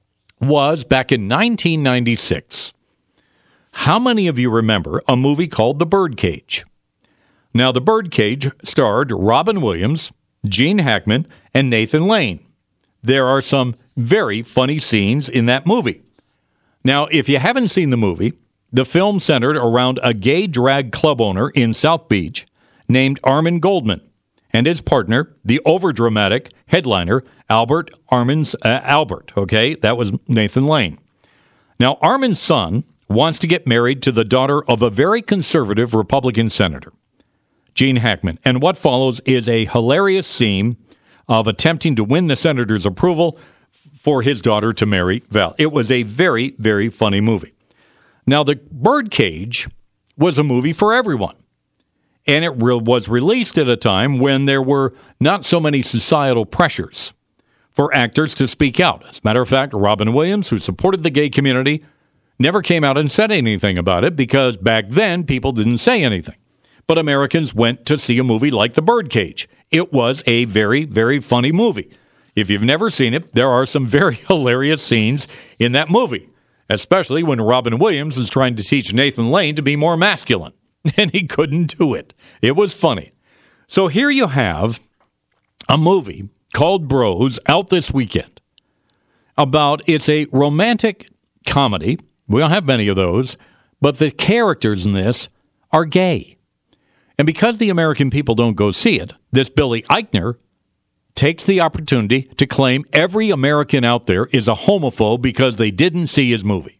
was back in nineteen ninety-six. How many of you remember a movie called The Birdcage? Now, The Birdcage starred Robin Williams, Gene Hackman, and Nathan Lane. There are some very funny scenes in that movie. Now, if you haven't seen the movie, the film centered around a gay drag club owner in South Beach named Armin Goldman and his partner, the overdramatic headliner, Albert Armin's uh, Albert, okay? That was Nathan Lane. Now, Armin's son wants to get married to the daughter of a very conservative Republican senator, Gene Hackman. And what follows is a hilarious scene of attempting to win the senator's approval for his daughter to marry Val. It was a very, very funny movie. Now, The Birdcage was a movie for everyone. And it re- was released at a time when there were not so many societal pressures for actors to speak out. As a matter of fact, Robin Williams, who supported the gay community, never came out and said anything about it because back then people didn't say anything. But Americans went to see a movie like The Birdcage. It was a very, very funny movie. If you've never seen it, there are some very hilarious scenes in that movie, especially when Robin Williams is trying to teach Nathan Lane to be more masculine, and he couldn't do it. It was funny. So here you have a movie called Bros out this weekend about, it's a romantic comedy. We don't have many of those, but the characters in this are gay. And because the American people don't go see it, this Billy Eichner takes the opportunity to claim every American out there is a homophobe because they didn't see his movie.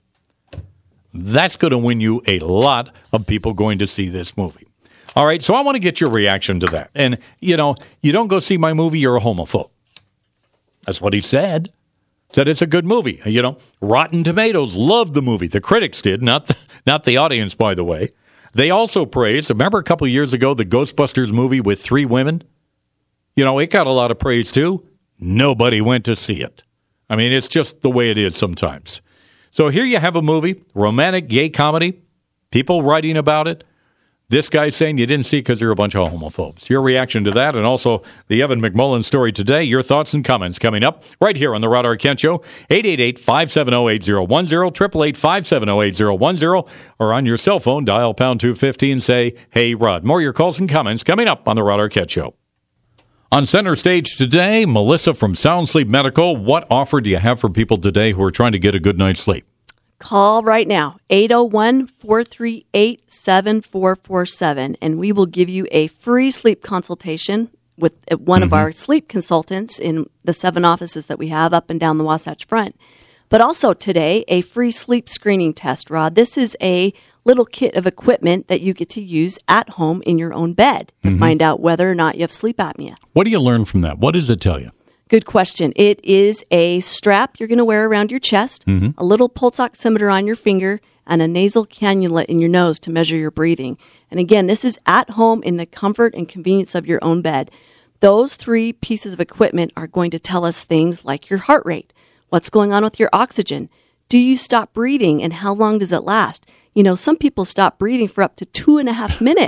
That's going to win you a lot of people going to see this movie. All right, so I want to get your reaction to that. And, you know, you don't go see my movie, you're a homophobe. That's what he said. Said it's a good movie. You know, Rotten Tomatoes loved the movie. The critics did, not the, not the audience, by the way. They also praised, remember a couple of years ago, the Ghostbusters movie with three women? You know, it got a lot of praise, too. Nobody went to see it. I mean, it's just the way it is sometimes. So here you have a movie, romantic gay comedy, people writing about it. This guy's saying you didn't see it because you're a bunch of homophobes. Your reaction to that, and also the Evan McMullen story today, your thoughts and comments coming up right here on the Rod Arquette Show, eight eight eight, five seven zero, eight zero one zero, eight eight eight, five seven zero, eight zero one zero, or on your cell phone, dial pound two fifty and say, hey, Rod. More of your calls and comments coming up on the Rod Arquette Show. On center stage today, Melissa from Sound Sleep Medical. What offer do you have for people today who are trying to get a good night's sleep? Call right now, eight oh one, four three eight, seven four four seven, and we will give you a free sleep consultation with one mm-hmm. of our sleep consultants in the seven offices that we have up and down the Wasatch Front. But also today, a free sleep screening test, Rod. This is a little kit of equipment that you get to use at home in your own bed to mm-hmm. find out whether or not you have sleep apnea. What do you learn from that? What does it tell you? Good question. It is a strap you're going to wear around your chest, mm-hmm. a little pulse oximeter on your finger, and a nasal cannula in your nose to measure your breathing. And again, this is at home in the comfort and convenience of your own bed. Those three pieces of equipment are going to tell us things like your heart rate, what's going on with your oxygen, do you stop breathing, and how long does it last? You know, some people stop breathing for up to two and a half minutes.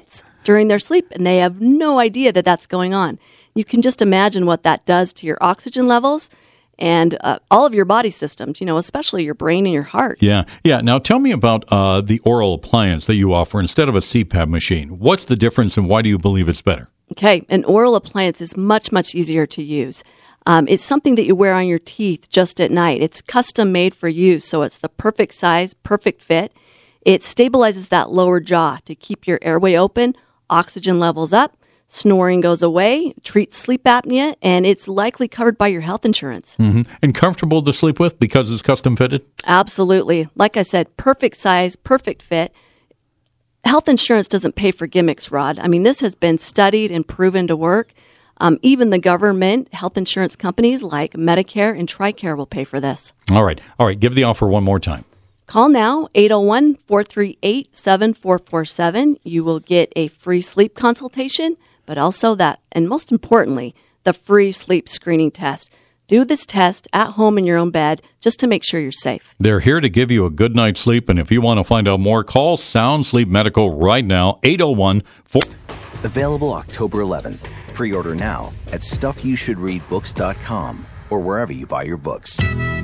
during their sleep, and they have no idea that that's going on. You can just imagine what that does to your oxygen levels and uh, all of your body systems, you know, especially your brain and your heart. Yeah, yeah. Now tell me about uh, the oral appliance that you offer instead of a C PAP machine. What's the difference, and why do you believe it's better? Okay, an oral appliance is much, much easier to use. Um, it's something that you wear on your teeth just at night. It's custom made for you, so it's the perfect size, perfect fit. It stabilizes that lower jaw to keep your airway open, oxygen levels up, snoring goes away, treats sleep apnea, and it's likely covered by your health insurance. Mm-hmm. And comfortable to sleep with because it's custom fitted? Absolutely. Like I said, perfect size, perfect fit. Health insurance doesn't pay for gimmicks, Rod. I mean, this has been studied and proven to work. Um, even the government health insurance companies like Medicare and TRICARE will pay for this. All right. All right. Give the offer one more time. Call now, eight oh one, four three eight, seven four four seven. You will get a free sleep consultation, but also that, and most importantly, the free sleep screening test. Do this test at home in your own bed just to make sure you're safe. They're here to give you a good night's sleep, and if you want to find out more, call Sound Sleep Medical right now, eight oh one, four... Available October eleventh. Pre-order now at stuff you should read books dot com or wherever you buy your books.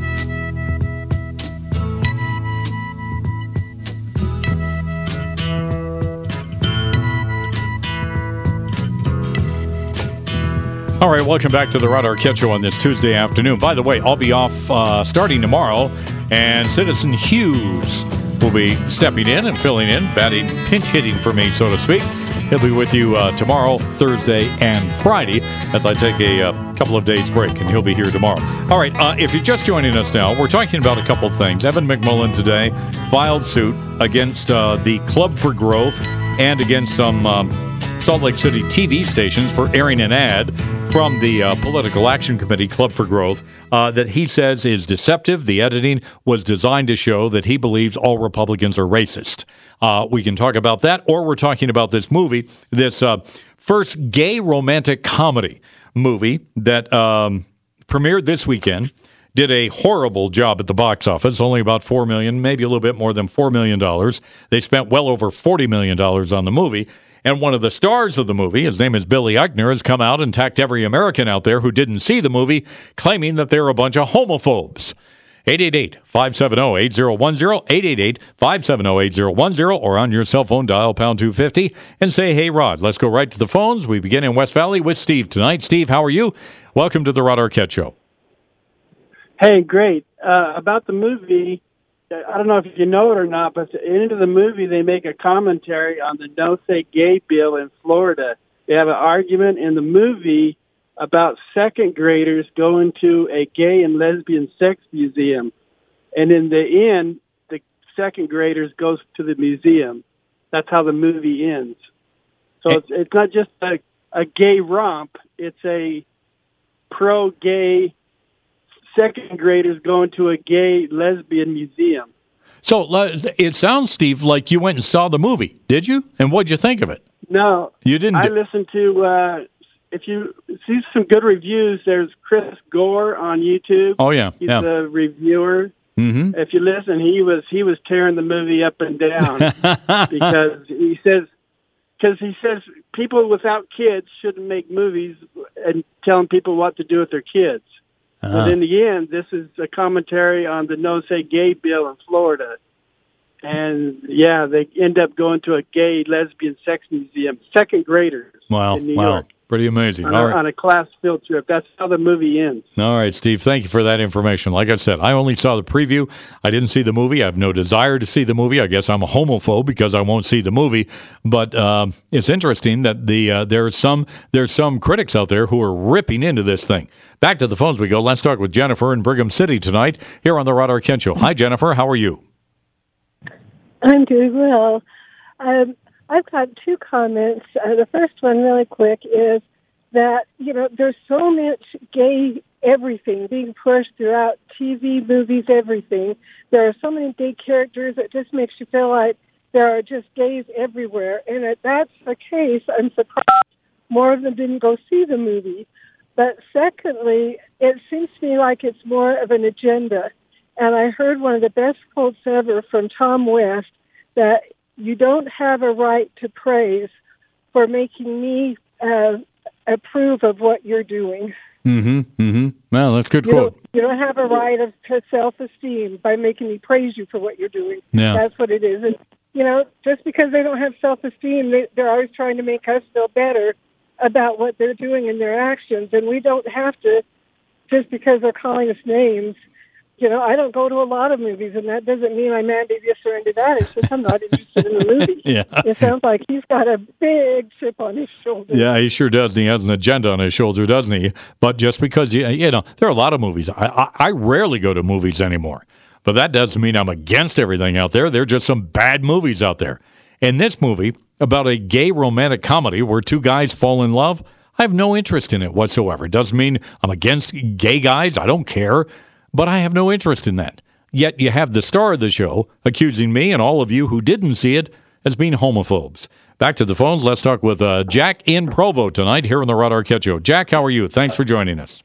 All right, welcome back to the Rod Arquette Show on this Tuesday afternoon. By the way, I'll be off uh, starting tomorrow, and Citizen Hughes will be stepping in and filling in, batting, pinch hitting for me, so to speak. He'll be with you uh, tomorrow, Thursday, and Friday as I take a uh, couple of days break, and he'll be here tomorrow. All right, uh, if you're just joining us now, we're talking about a couple of things. Evan McMullin today filed suit against uh, the Club for Growth and against some um, Salt Lake City T V stations for airing an ad from the uh, Political Action Committee, Club for Growth, uh, that he says is deceptive. The editing was designed to show that he believes all Republicans are racist. Uh, we can talk about that, or we're talking about this movie, this uh, first gay romantic comedy movie that um, premiered this weekend, did a horrible job at the box office, only about four million dollars, maybe a little bit more than four million dollars. They spent well over forty million dollars on the movie. And one of the stars of the movie, his name is Billy Eichner, has come out and attacked every American out there who didn't see the movie, claiming that they're a bunch of homophobes. eight eight eight, five seven zero, eight zero one zero, eight eight eight, five seven zero, eight zero one zero, or on your cell phone, dial pound two fifty and say, hey, Rod. Let's go right to the phones. We begin in West Valley with Steve tonight. Steve, how are you? Welcome to the Rod Arquette Show. Hey, great. Uh, about the movie, I don't know if you know it or not, but at the end of the movie, they make a commentary on the No Say Gay bill in Florida. They have an argument in the movie about second graders going to a gay and lesbian sex museum. And in the end, the second graders goes to the museum. That's how the movie ends. So it's, it's not just a, a gay romp. It's a pro-gay second graders going to a gay lesbian museum. So it sounds, Steve, like you went and saw the movie, did you? And what'd you think of it? No. You didn't? I do- listened to, uh, if you see some good reviews, there's Chris Gore on YouTube. Oh, yeah. He's yeah. a reviewer. Mm-hmm. If you listen, he was he was tearing the movie up and down because he says because he says people without kids shouldn't make movies and telling people what to do with their kids. Uh-huh. But in the end, this is a commentary on the No Say Gay bill in Florida. And, yeah, they end up going to a gay, lesbian sex museum, second graders wow. in New wow. York. Pretty amazing. On, All a, right. on a class field trip. That's how the movie ends. All right, Steve, thank you for that information. Like I said, I only saw the preview. I didn't see the movie. I have no desire to see the movie. I guess I'm a homophobe because I won't see the movie. But um, it's interesting that the uh, there are some there's some critics out there who are ripping into this thing. Back to the phones we go. Let's talk with Jennifer in Brigham City tonight here on the Rod Arquette Show. Hi, Jennifer. How are you? I'm doing well. Um, I've got two comments. Uh, the first one, really quick, is that, you know, there's so much gay everything being pushed throughout T V, movies, everything. There are so many gay characters that just makes you feel like there are just gays everywhere. And if that's the case, I'm surprised more of them didn't go see the movie. But secondly, it seems to me like it's more of an agenda. And I heard one of the best quotes ever from Tom West, that you don't have a right to praise for making me uh, approve of what you're doing. Mm-hmm. Mm-hmm. Well, that's a good You quote. don't, you don't have a right of to self-esteem by making me praise you for what you're doing. Yeah. That's what it is. And, you know, just because they don't have self-esteem, they, they're always trying to make us feel better about what they're doing in their actions. And we don't have to, just because they're calling us names. You know, I don't go to a lot of movies, and that doesn't mean I'm ambiguous or into that. It's just I'm not interested in the movie. Yeah. It sounds like he's got a big chip on his shoulder. Yeah, he sure does. He has an agenda on his shoulder, doesn't he? But just because, you, you know, there are a lot of movies. I, I, I rarely go to movies anymore. But that doesn't mean I'm against everything out there. There are just some bad movies out there. And this movie, about a gay romantic comedy where two guys fall in love, I have no interest in it whatsoever. It doesn't mean I'm against gay guys. I don't care. But I have no interest in that. Yet you have the star of the show accusing me and all of you who didn't see it as being homophobes. Back to the phones. Let's talk with uh, Jack in Provo tonight here on the Rod Arquette Show. Jack, how are you? Thanks for joining us.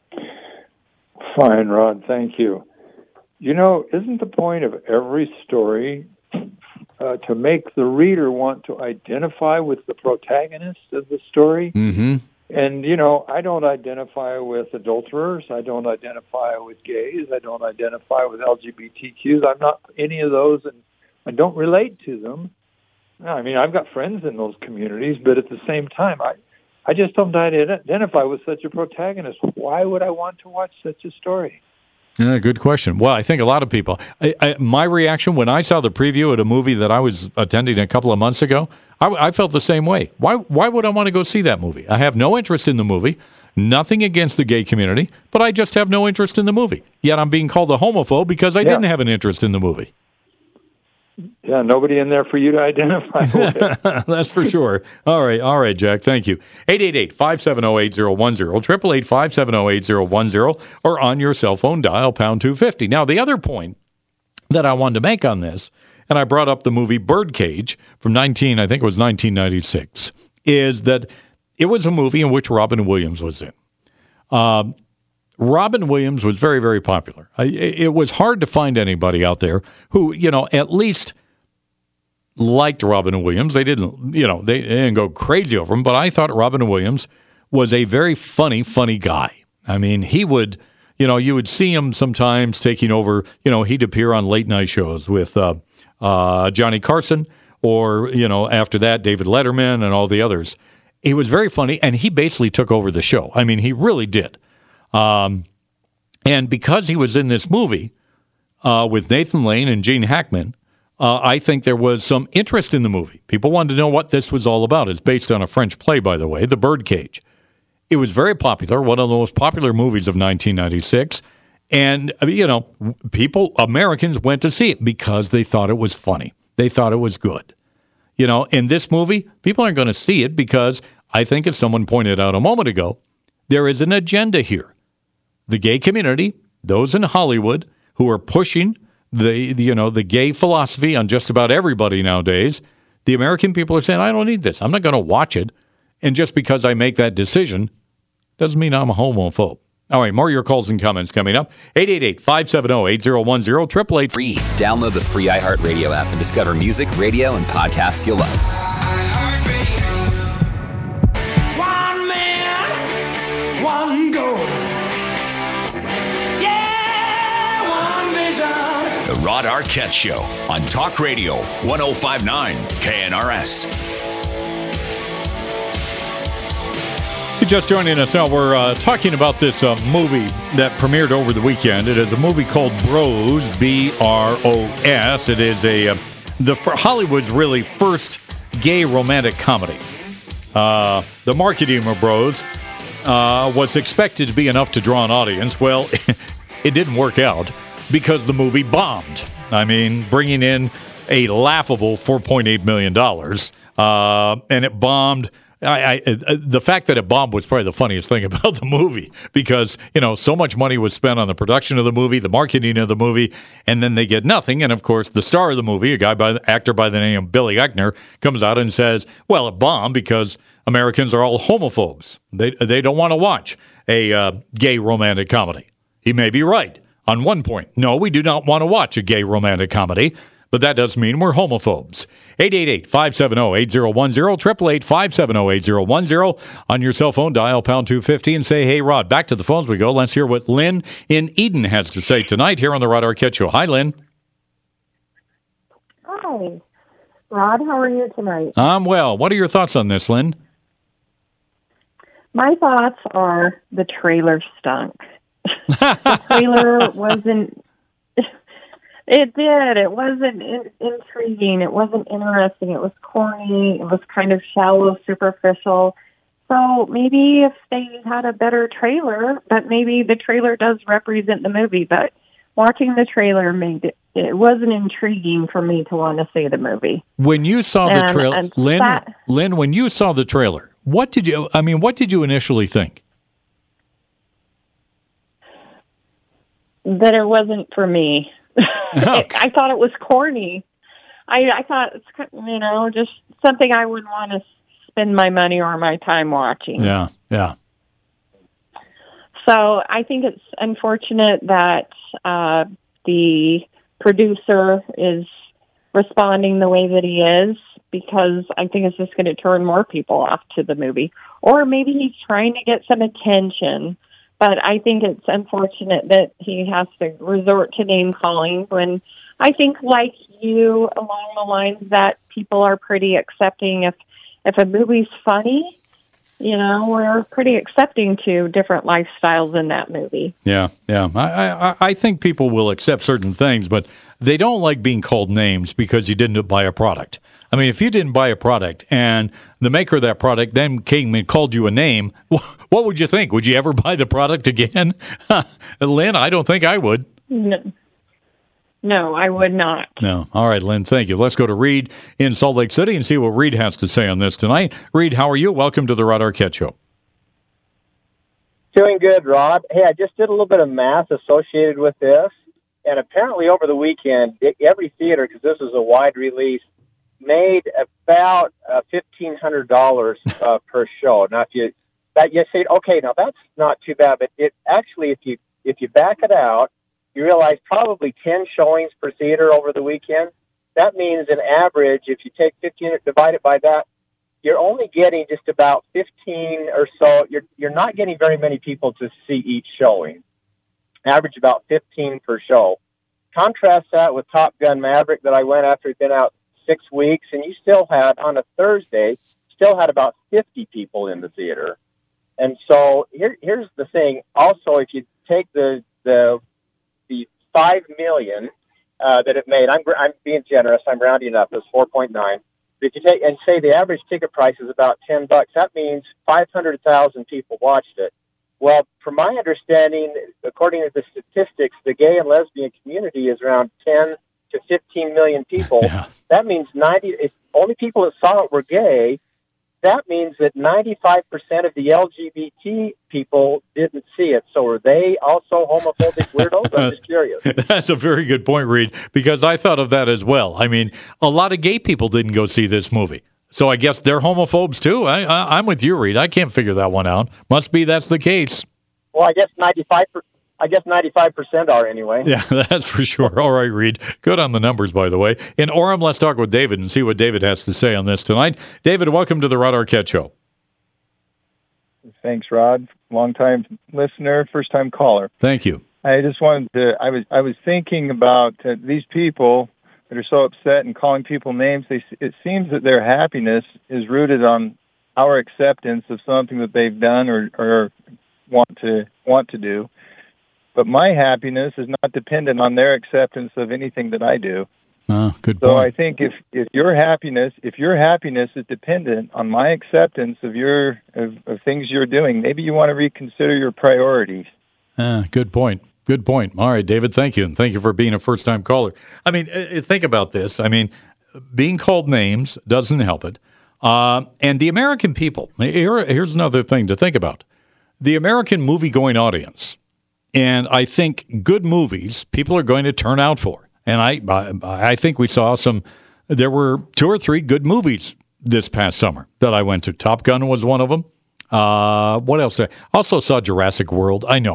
Fine, Rod. Thank you. You know, isn't the point of every story uh, to make the reader want to identify with the protagonist of the story? Mm-hmm. And, you know, I don't identify with adulterers. I don't identify with gays. I don't identify with L G B T Qs. I'm not any of those, and I don't relate to them. I mean, I've got friends in those communities, but at the same time, I, I just don't identify with such a protagonist. Why would I want to watch such a story? Yeah, good question. Well, I think a lot of people, I, I, my reaction when I saw the preview at a movie that I was attending a couple of months ago, I, I felt the same way. Why Why would I want to go see that movie? I have no interest in the movie, nothing against the gay community, but I just have no interest in the movie. Yet I'm being called a homophobe because I yeah. didn't have an interest in the movie. Yeah, nobody in there for you to identify with. That's for sure. All right, all right, Jack, thank you. eight eight eight, five seven zero, eight zero one zero, eight eight eight, five seven zero, eight zero one zero, or on your cell phone, dial pound two fifty. Now, the other point that I wanted to make on this, and I brought up the movie Birdcage from nineteen, I think it was nineteen ninety-six, is that it was a movie in which Robin Williams was in. Um, Robin Williams was very, very popular. It was hard to find anybody out there who, you know, at least liked Robin Williams. They didn't, you know, they didn't go crazy over him, but I thought Robin Williams was a very funny, funny guy. I mean, he would, you know, you would see him sometimes taking over, you know, he'd appear on late night shows with uh, uh, Johnny Carson or, you know, after that, David Letterman and all the others. He was very funny, and he basically took over the show. I mean, he really did. Um, and because he was in this movie uh, with Nathan Lane and Gene Hackman, uh, I think there was some interest in the movie. People wanted to know what this was all about. It's based on a French play, by the way, The Birdcage. It was very popular, one of the most popular movies of nineteen ninety-six. And, you know, people, Americans went to see it because they thought it was funny. They thought it was good. You know, in this movie, people aren't going to see it because I think, as someone pointed out a moment ago, there is an agenda here. The gay community, those in Hollywood who are pushing the, the you know the gay philosophy on just about everybody nowadays, the American people are saying, I don't need this. I'm not going to watch it. And just because I make that decision doesn't mean I'm a homophobe. All right, more of your calls and comments coming up. eight eight eight, five seven zero, eight zero one zero, eight eight eight. Free. Download the free iHeartRadio app and discover music, radio, and podcasts you'll love. One man, one goal. The Rod Arquette Show on Talk Radio one oh five point nine K N R S. You're just joining us now. We're uh, talking about this uh, movie that premiered over the weekend. It is a movie called Bros, B R O S. It is a uh, the for Hollywood's really first gay romantic comedy. Uh, the marketing of Bros uh, was expected to be enough to draw an audience. Well, it didn't work out, because the movie bombed. I mean, bringing in a laughable four point eight million dollars, uh, and it bombed. I, I, the fact that it bombed was probably the funniest thing about the movie, because, you know, so much money was spent on the production of the movie, the marketing of the movie, and then they get nothing. And, of course, the star of the movie, a guy by the actor by the name of Billy Eichner, comes out and says, well, it bombed because Americans are all homophobes. They, they don't want to watch a uh, gay romantic comedy. He may be right on one point. No, we do not want to watch a gay romantic comedy. but that doesn't mean we're homophobes. eight eight eight, five seven zero, eight zero one zero, eight eight eight, five seven zero, eight zero one zero. On your cell phone, dial pound two fifty and say, hey, Rod. Back to the phones we go. Let's hear what Lynn in Eden has to say tonight here on the Rod Arquette Show. Hi, Lynn. Hi. Rod, how are you tonight? I'm well. What are your thoughts on this, Lynn? My thoughts are the trailer stunk. The trailer wasn't... It did. It wasn't in- intriguing. It wasn't interesting. It was corny. It was kind of shallow, superficial. So maybe if they had a better trailer, but maybe the trailer does represent the movie, but watching the trailer made it, it wasn't intriguing for me to want to see the movie. When you saw the And- trailer, and Lynn, that- Lynn, when you saw the trailer, what did you, I mean, what did you initially think? That it wasn't for me. Okay. I thought it was corny. I, I thought it's, you know, just something I wouldn't want to spend my money or my time watching. Yeah, yeah. So I think it's unfortunate that uh, the producer is responding the way that he is, because I think it's just going to turn more people off to the movie. Or maybe he's trying to get some attention. But I think it's unfortunate that he has to resort to name calling when I think, like you, along the lines that people are pretty accepting. If if a movie's funny, you know, we're pretty accepting to different lifestyles in that movie. Yeah, yeah. I, I, I think people will accept certain things, but they don't like being called names because you didn't buy a product. I mean, if you didn't buy a product and the maker of that product then came and called you a name, what would you think? Would you ever buy the product again? Lynn, I don't think I would. No. No, I would not. No. All right, Lynn, thank you. Let's go to Reed in Salt Lake City and see what Reed has to say on this tonight. Reed, how are you? Welcome to the Rod Arquette Show. Doing good, Rod. Hey, I just did a little bit of math associated with this, and apparently over the weekend, every theater, because this is a wide release, made about uh, fifteen hundred dollars uh, per show. Now, if you that you say, okay, now that's not too bad, but it actually, if you if you back it out, you realize probably ten showings per theater over the weekend. That means an average, if you take fifteen, divide it by that, you're only getting just about fifteen or so. You're you're not getting very many people to see each showing. Average about fifteen per show. Contrast that with Top Gun Maverick that I went after it'd been out six weeks, and you still had, on a Thursday, still had about fifty people in the theater. And so here, here's the thing. Also, if you take the the the five million uh, that it made, I'm I'm being generous. I'm rounding up. It's four point nine. If you take and say the average ticket price is about ten bucks, that means five hundred thousand people watched it. Well, from my understanding, according to the statistics, the gay and lesbian community is around ten to fifteen million people. Yeah. That means ninety. If only people that saw it were gay, that means that ninety-five percent of the L G B T people didn't see it. So are they also homophobic weirdos? I'm just curious. That's a very good point, Reed, because I thought of that as well. I mean, a lot of gay people didn't go see this movie. So I guess they're homophobes too. I, I, I'm with you, Reed. I can't figure that one out. Must be that's the case. Well, I guess ninety-five percent. I guess ninety-five percent are anyway. Yeah, that's for sure. All right, Reed. Good on the numbers, by the way. In Orem, let's talk with David and see what David has to say on this tonight. David, welcome to the Rod Arquette Show. Thanks, Rod. Long-time listener, first-time caller. Thank you. I just wanted to, I was I was thinking about uh, these people that are so upset and calling people names. They, it seems that their happiness is rooted on our acceptance of something that they've done or, or want to want to do. But my happiness is not dependent on their acceptance of anything that I do. Uh, good so point. I think if, if your happiness if your happiness is dependent on my acceptance of your of, of things you're doing, maybe you want to reconsider your priorities. Uh, good point. Good point. All right, David, thank you. And thank you for being a first-time caller. I mean, uh, think about this. I mean, being called names doesn't help it. Uh, and the American people, here, here's another thing to think about. The American movie-going audience. And I think good movies people are going to turn out for. And I, I I think we saw some, there were two or three good movies this past summer that I went to. Top Gun was one of them. Uh, what else? Did I also saw Jurassic World. I know.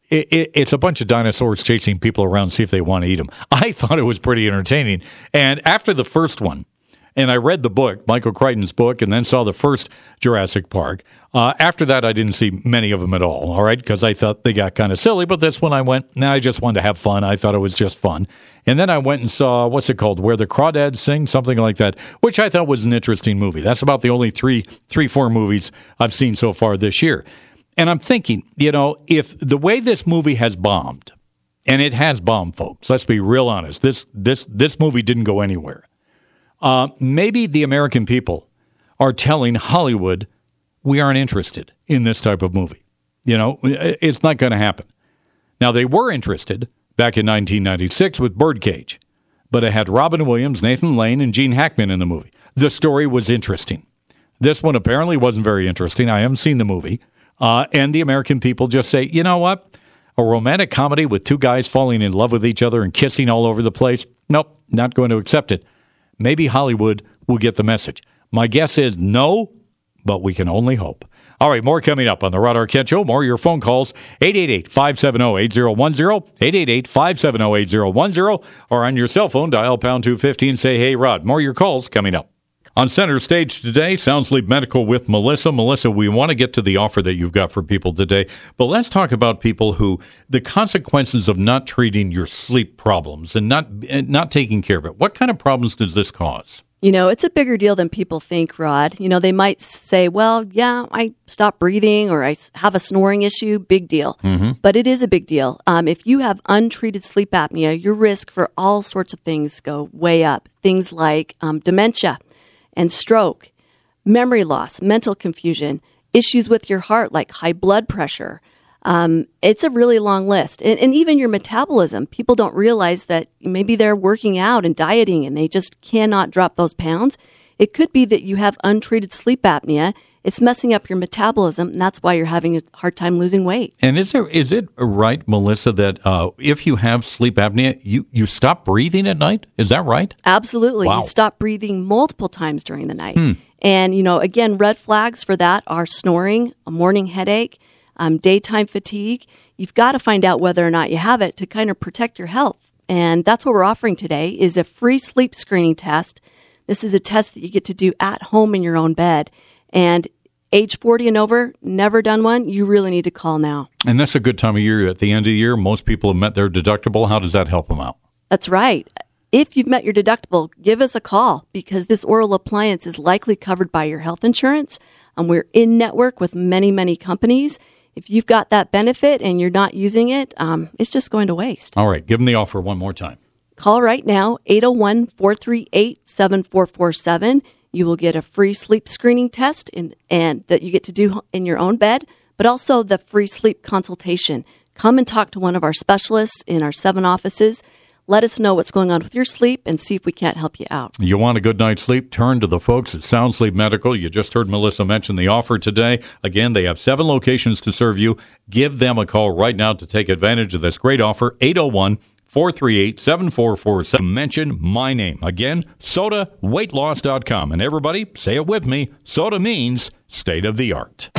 it, it, it's a bunch of dinosaurs chasing people around to see if they want to eat them. I thought it was pretty entertaining. And after the first one, and I read the book, Michael Crichton's book, and then saw the first Jurassic Park. Uh, after that, I didn't see many of them at all, all right, because I thought they got kind of silly. But this one I went, nah, I just wanted to have fun. I thought it was just fun. And then I went and saw, what's it called, Where the Crawdads Sing, something like that, which I thought was an interesting movie. That's about the only three, three, four movies I've seen so far this year. And I'm thinking, you know, if the way this movie has bombed, and it has bombed, folks, let's be real honest, this this this movie didn't go anywhere. Uh, maybe the American people are telling Hollywood we aren't interested in this type of movie. You know, it's not going to happen. Now, they were interested back in nineteen ninety-six with Birdcage, but it had Robin Williams, Nathan Lane, and Gene Hackman in the movie. The story was interesting. This one apparently wasn't very interesting. I haven't seen the movie. Uh, and the American people just say, you know what? A romantic comedy with two guys falling in love with each other and kissing all over the place? Nope, not going to accept it. Maybe Hollywood will get the message. My guess is no, but we can only hope. All right, more coming up on the Rod Arquette Show. More of your phone calls, eight eight eight, five seven zero, eight zero one zero, eight eight eight, five seven zero, eight zero one zero, or on your cell phone, dial pound two fifty and say, hey, Rod. More of your calls coming up. On center stage today, Sound Sleep Medical with Melissa. Melissa, we want to get to the offer that you've got for people today, but let's talk about people who, the consequences of not treating your sleep problems and not and not taking care of it. What kind of problems does this cause? You know, it's a bigger deal than people think, Rod. You know, they might say, well, yeah, I stopped breathing or I have a snoring issue. Big deal. Mm-hmm. But it is a big deal. Um, if you have untreated sleep apnea, your risk for all sorts of things go way up. Things like um, dementia and stroke, memory loss, mental confusion, issues with your heart like high blood pressure. Um, it's a really long list. And, and even your metabolism. People don't realize that maybe they're working out and dieting and they just cannot drop those pounds. It could be that you have untreated sleep apnea. It's messing up your metabolism, and that's why you're having a hard time losing weight. And is there is it right, Melissa, that uh, if you have sleep apnea, you, you stop breathing at night? Is that right? Absolutely. Wow. You stop breathing multiple times during the night. Hmm. And, you know, again, red flags for that are snoring, a morning headache, um, daytime fatigue. You've got to find out whether or not you have it to kind of protect your health. And that's what we're offering today is a free sleep screening test. This is a test that you get to do at home in your own bed. And age forty and over, never done one, you really need to call now. And that's a good time of year. At the end of the year, most people have met their deductible. How does that help them out? That's right. If you've met your deductible, give us a call because this oral appliance is likely covered by your health insurance. And we're in network with many, many companies. If you've got that benefit and you're not using it, um, it's just going to waste. All right. Give them the offer one more time. Call right now, eight oh one, four three eight, seven four four seven. You will get a free sleep screening test in, and that you get to do in your own bed, but also the free sleep consultation. Come and talk to one of our specialists in our seven offices. Let us know what's going on with your sleep and see if we can't help you out. You want a good night's sleep? Turn to the folks at Sound Sleep Medical. You just heard Melissa mention the offer today. Again, they have seven locations to serve you. Give them a call right now to take advantage of this great offer, eight oh one, four three eight, seven four four seven. Mention my name. Again, soda weight loss dot com. And everybody, say it with me. Soda means state of the art.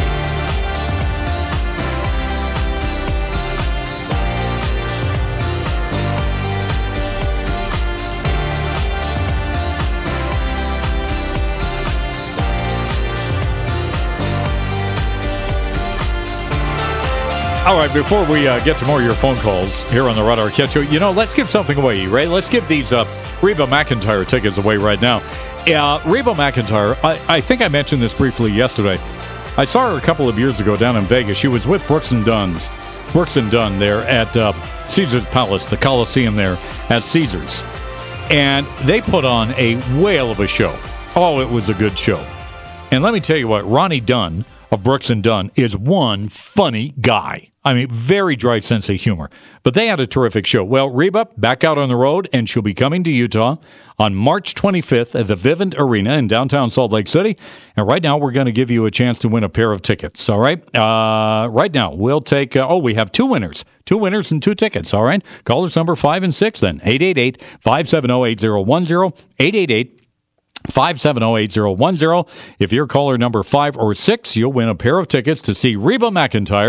All right, before we uh, get to more of your phone calls here on the Rod Arquette Show, you know, let's give something away, right? Let's give these uh, Reba McEntire tickets away right now. Uh, Reba McEntire, I, I think I mentioned this briefly yesterday. I saw her a couple of years ago down in Vegas. She was with Brooks and Dunn's, Brooks and Dunn there at uh, Caesar's Palace, the Coliseum there at Caesar's. And they put on a whale of a show. Oh, it was a good show. And let me tell you what, Ronnie Dunn of Brooks and Dunn is one funny guy. I mean, very dry sense of humor. But they had a terrific show. Well, Reba, back out on the road, and she'll be coming to Utah on March twenty-fifth at the Vivint Arena in downtown Salt Lake City. And right now, we're going to give you a chance to win a pair of tickets, all right? Uh, right now, we'll take, uh, oh, we have two winners. Two winners and two tickets, all right? Callers number five and six then, eight eight eight, five seven zero, eight zero one zero, eight eight eight, five seven zero, eight zero one zero. If you're caller number five or six, you'll win a pair of tickets to see Reba McEntire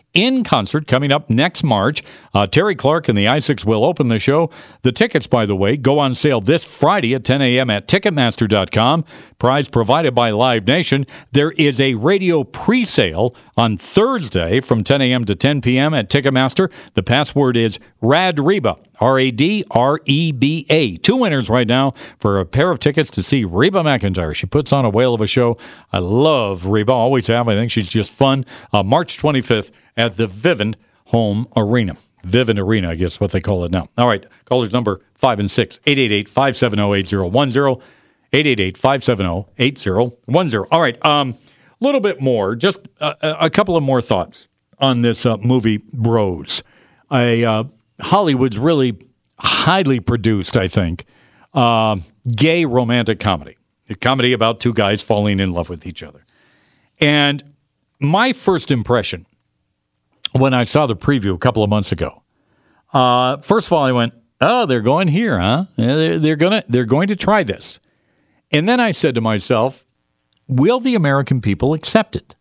in concert coming up next March. Uh, Terry Clark and the Isaacs will open the show. The tickets, by the way, go on sale this Friday at ten a.m. at Ticketmaster dot com. Prize provided by Live Nation. There is a radio pre-sale on Thursday from ten a.m. to ten p.m. at Ticketmaster. The password is RADREBA, R A D R E B A. Two winners right now for a pair of tickets to see Reba McEntire. She puts on a whale of a show. I love Reba, always have. I think she's just fun. Uh, March twenty-fifth at the Vivint Home Arena. Vivint Arena, I guess what they call it now. All right, callers number five and six, eight eight eight, five seven zero, eight zero one zero, eight eight eight, five seven zero, eight zero one zero. All right, a um, little bit more, just a, a couple of more thoughts on this uh, movie, Bros. A, uh, Hollywood's really highly produced, I think, uh, gay romantic comedy. A comedy about two guys falling in love with each other. And my first impression when I saw the preview a couple of months ago, uh, first of all, I went, "Oh, they're going here, huh? They're, they're gonna, they're going to try this." And then I said to myself, "Will the American people accept it?"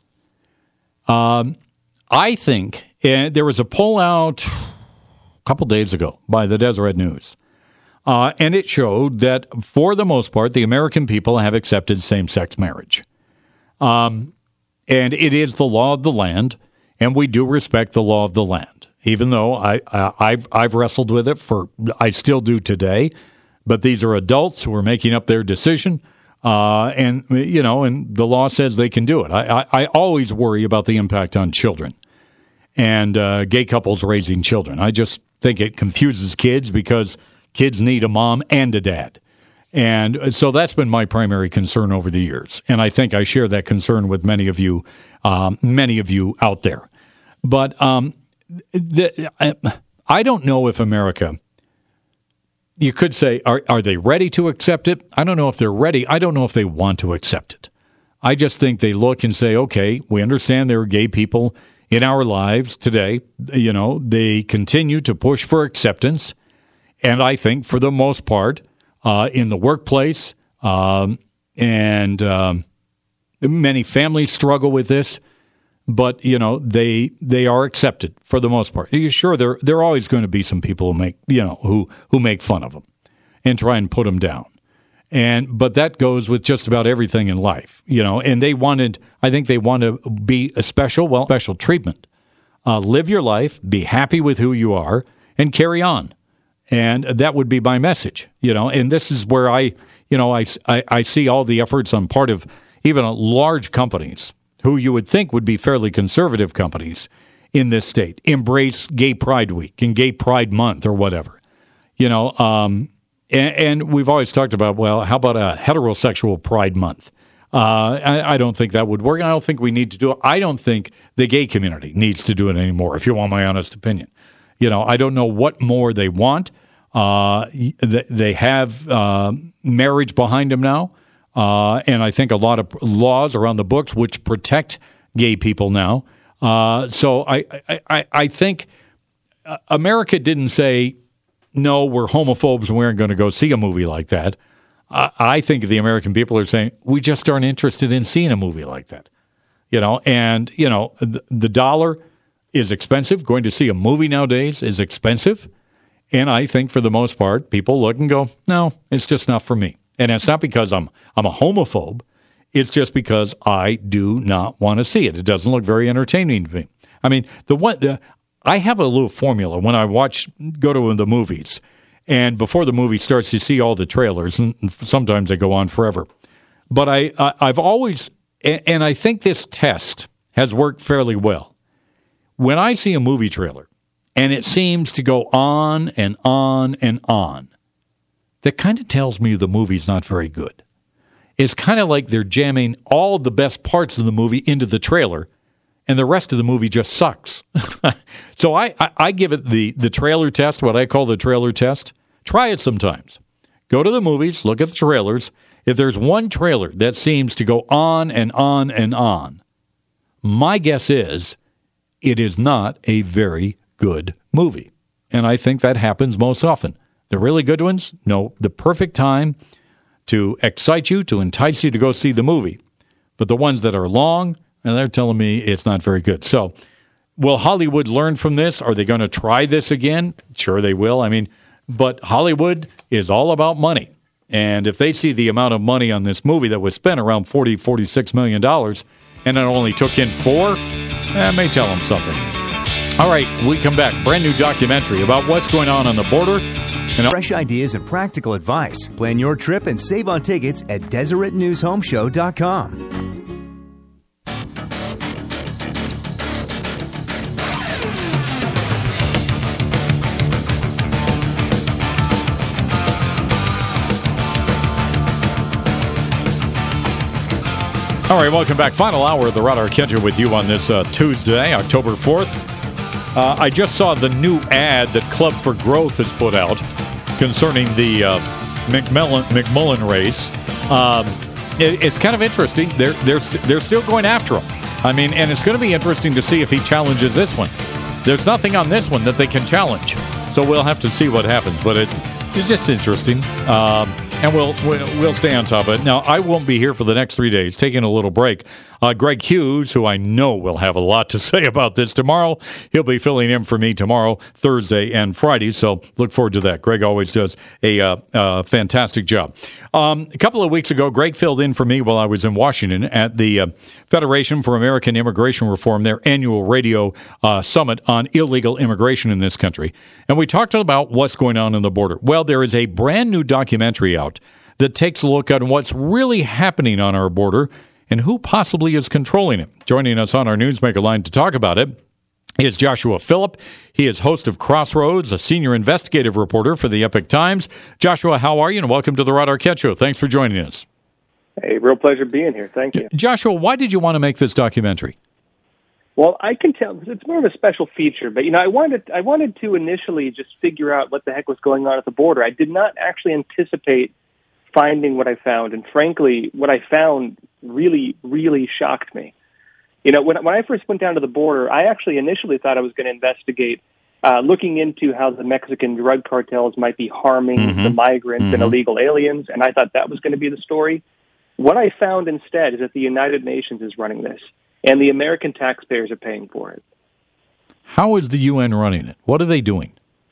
Um, I think and there was a poll out a couple days ago by the Deseret News, uh, and it showed that for the most part, the American people have accepted same-sex marriage, um, and it is the law of the land. And we do respect the law of the land, even though I, I, I've, I've wrestled with it for, I still do today. But these are adults who are making up their decision, uh, and you know, and the law says they can do it. I, I, I always worry about the impact on children and uh, gay couples raising children. I just think it confuses kids because kids need a mom and a dad. And so that's been my primary concern over the years. And I think I share that concern with many of you, um, many of you out there. But um, the, I, I don't know if America, you could say, are, are they ready to accept it? I don't know if they're ready. I don't know if they want to accept it. I just think they look and say, okay, we understand there are gay people in our lives today. You know, they continue to push for acceptance. And I think for the most part, Uh, in the workplace, um, and um, many families struggle with this, but you know they they are accepted for the most part. Sure, there there are always going to be some people who make you know who who make fun of them and try and put them down, and but that goes with just about everything in life, you know. And they wanted, I think they want to be a special, well, special treatment. Uh, live your life, be happy with who you are, and carry on. And that would be my message, you know, and this is where I, you know, I, I, I see all the efforts on part of even large companies who you would think would be fairly conservative companies in this state embrace Gay Pride Week and Gay Pride Month or whatever, you know, um, and, and we've always talked about, well, how about a heterosexual Pride Month? Uh, I, I don't think that would work. I don't think we need to do it. I don't think the gay community needs to do it anymore, if you want my honest opinion. You know, I don't know what more they want. Uh, they have uh, marriage behind them now, uh, and I think a lot of laws are on the books which protect gay people now. Uh, so I, I, I think America didn't say, no, we're homophobes and we aren't going to go see a movie like that. I, I think the American people are saying, we just aren't interested in seeing a movie like that. You know, and, you know, the, the dollar is expensive. Going to see a movie nowadays is expensive. And I think for the most part, people look and go, no, it's just not for me. And it's not because I'm I'm a homophobe. It's just because I do not want to see it. It doesn't look very entertaining to me. I mean, the one the, I have a little formula when I watch, go to the movies. And before the movie starts, you see all the trailers. And sometimes they go on forever. But I, I I've always, and I think this test has worked fairly well. When I see a movie trailer, and it seems to go on and on and on, that kind of tells me the movie's not very good. It's kind of like they're jamming all the best parts of the movie into the trailer, and the rest of the movie just sucks. So I, I, I give it the, the trailer test, what I call the trailer test. Try it sometimes. Go to the movies, look at the trailers. If there's one trailer that seems to go on and on and on, my guess is it is not a very good movie. And I think that happens most often. The really good ones know the perfect time to excite you, to entice you to go see the movie. But the ones that are long, and they're telling me it's not very good. So will Hollywood learn from this? Are they going to try this again? Sure, they will. I mean, but Hollywood is all about money. And if they see the amount of money on this movie that was spent, around forty, forty-six million dollars, and it only took in four, that may tell them something. All right, we come back. Brand new documentary about what's going on on the border. And fresh ideas and practical advice. Plan your trip and save on tickets at Deseret News Home Show dot com. All right, welcome back. Final hour of the Rod Arquette with you on this uh, Tuesday, October fourth. Uh, I just saw the new ad that Club for Growth has put out concerning the uh, McMullen, McMullen race. Um, it, it's kind of interesting. They're, they're, st- they're still going after him. I mean, and it's going to be interesting to see if he challenges this one. There's nothing on this one that they can challenge, so we'll have to see what happens. But it, it's just interesting. Um, And we'll, we'll stay on top of it. Now, I won't be here for the next three days, taking a little break. Uh, Greg Hughes, who I know will have a lot to say about this tomorrow, he'll be filling in for me tomorrow, Thursday, and Friday. So look forward to that. Greg always does a uh, uh, fantastic job. Um, a couple of weeks ago, Greg filled in for me while I was in Washington at the uh, Federation for American Immigration Reform, their annual radio uh, summit on illegal immigration in this country. And we talked about what's going on in the border. Well, there is a brand new documentary out that takes a look at what's really happening on our border and who possibly is controlling it. Joining us on our Newsmaker line to talk about it is Joshua Phillip. He is host of Crossroads, a senior investigative reporter for the Epoch Times. Joshua, how are you? And welcome to the Rod Arquette Show. Thanks for joining us. Hey, real pleasure being here. Thank you. Joshua, why did you want to make this documentary? Well, I can tell it's more of a special feature, but you know, I wanted I wanted to initially just figure out what the heck was going on at the border. I did not actually anticipate finding what I found, and frankly, what I found really, really shocked me. You know, when when I first went down to the border, I actually initially thought I was going to investigate, uh, looking into how the Mexican drug cartels might be harming mm-hmm. the migrants mm-hmm. and illegal aliens, and I thought that was going to be the story. What I found instead is that the United Nations is running this, and the American taxpayers are paying for it. How is the U N running it? What are they doing?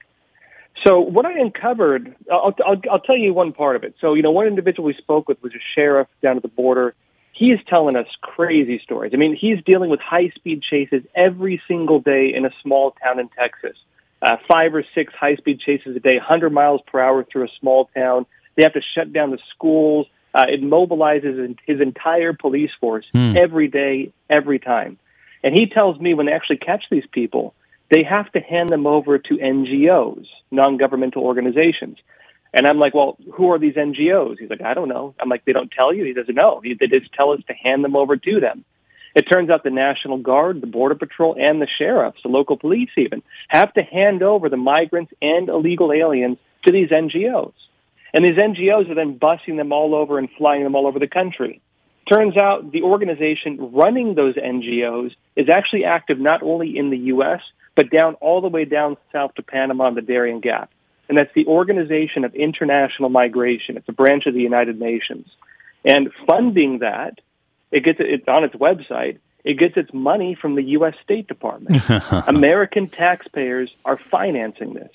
So what I uncovered, I'll, I'll, I'll tell you one part of it. So, you know, one individual we spoke with was a sheriff down at the border. He is telling us crazy stories. I mean, he's dealing with high-speed chases every single day in a small town in Texas. Uh, five or six high-speed chases a day, one hundred miles per hour through a small town. They have to shut down the schools. Uh, it mobilizes his entire police force hmm. every day, every time. And he tells me when they actually catch these people, they have to hand them over to N G Os, non-governmental organizations. And I'm like, well, who are these N G Os? He's like, I don't know. I'm like, they don't tell you? He doesn't know. They just tell us to hand them over to them. It turns out the National Guard, the Border Patrol, and the sheriffs, the local police even, have to hand over the migrants and illegal aliens to these N G Os. And these N G Os are then busing them all over and flying them all over the country. Turns out the organization running those N G Os is actually active not only in the U S, but down all the way down south to Panama and the Darien Gap. And that's the Organization of International Migration. It's a branch of the United Nations. And funding that, it gets it's on its website, it gets its money from the U S State Department. American taxpayers are financing this.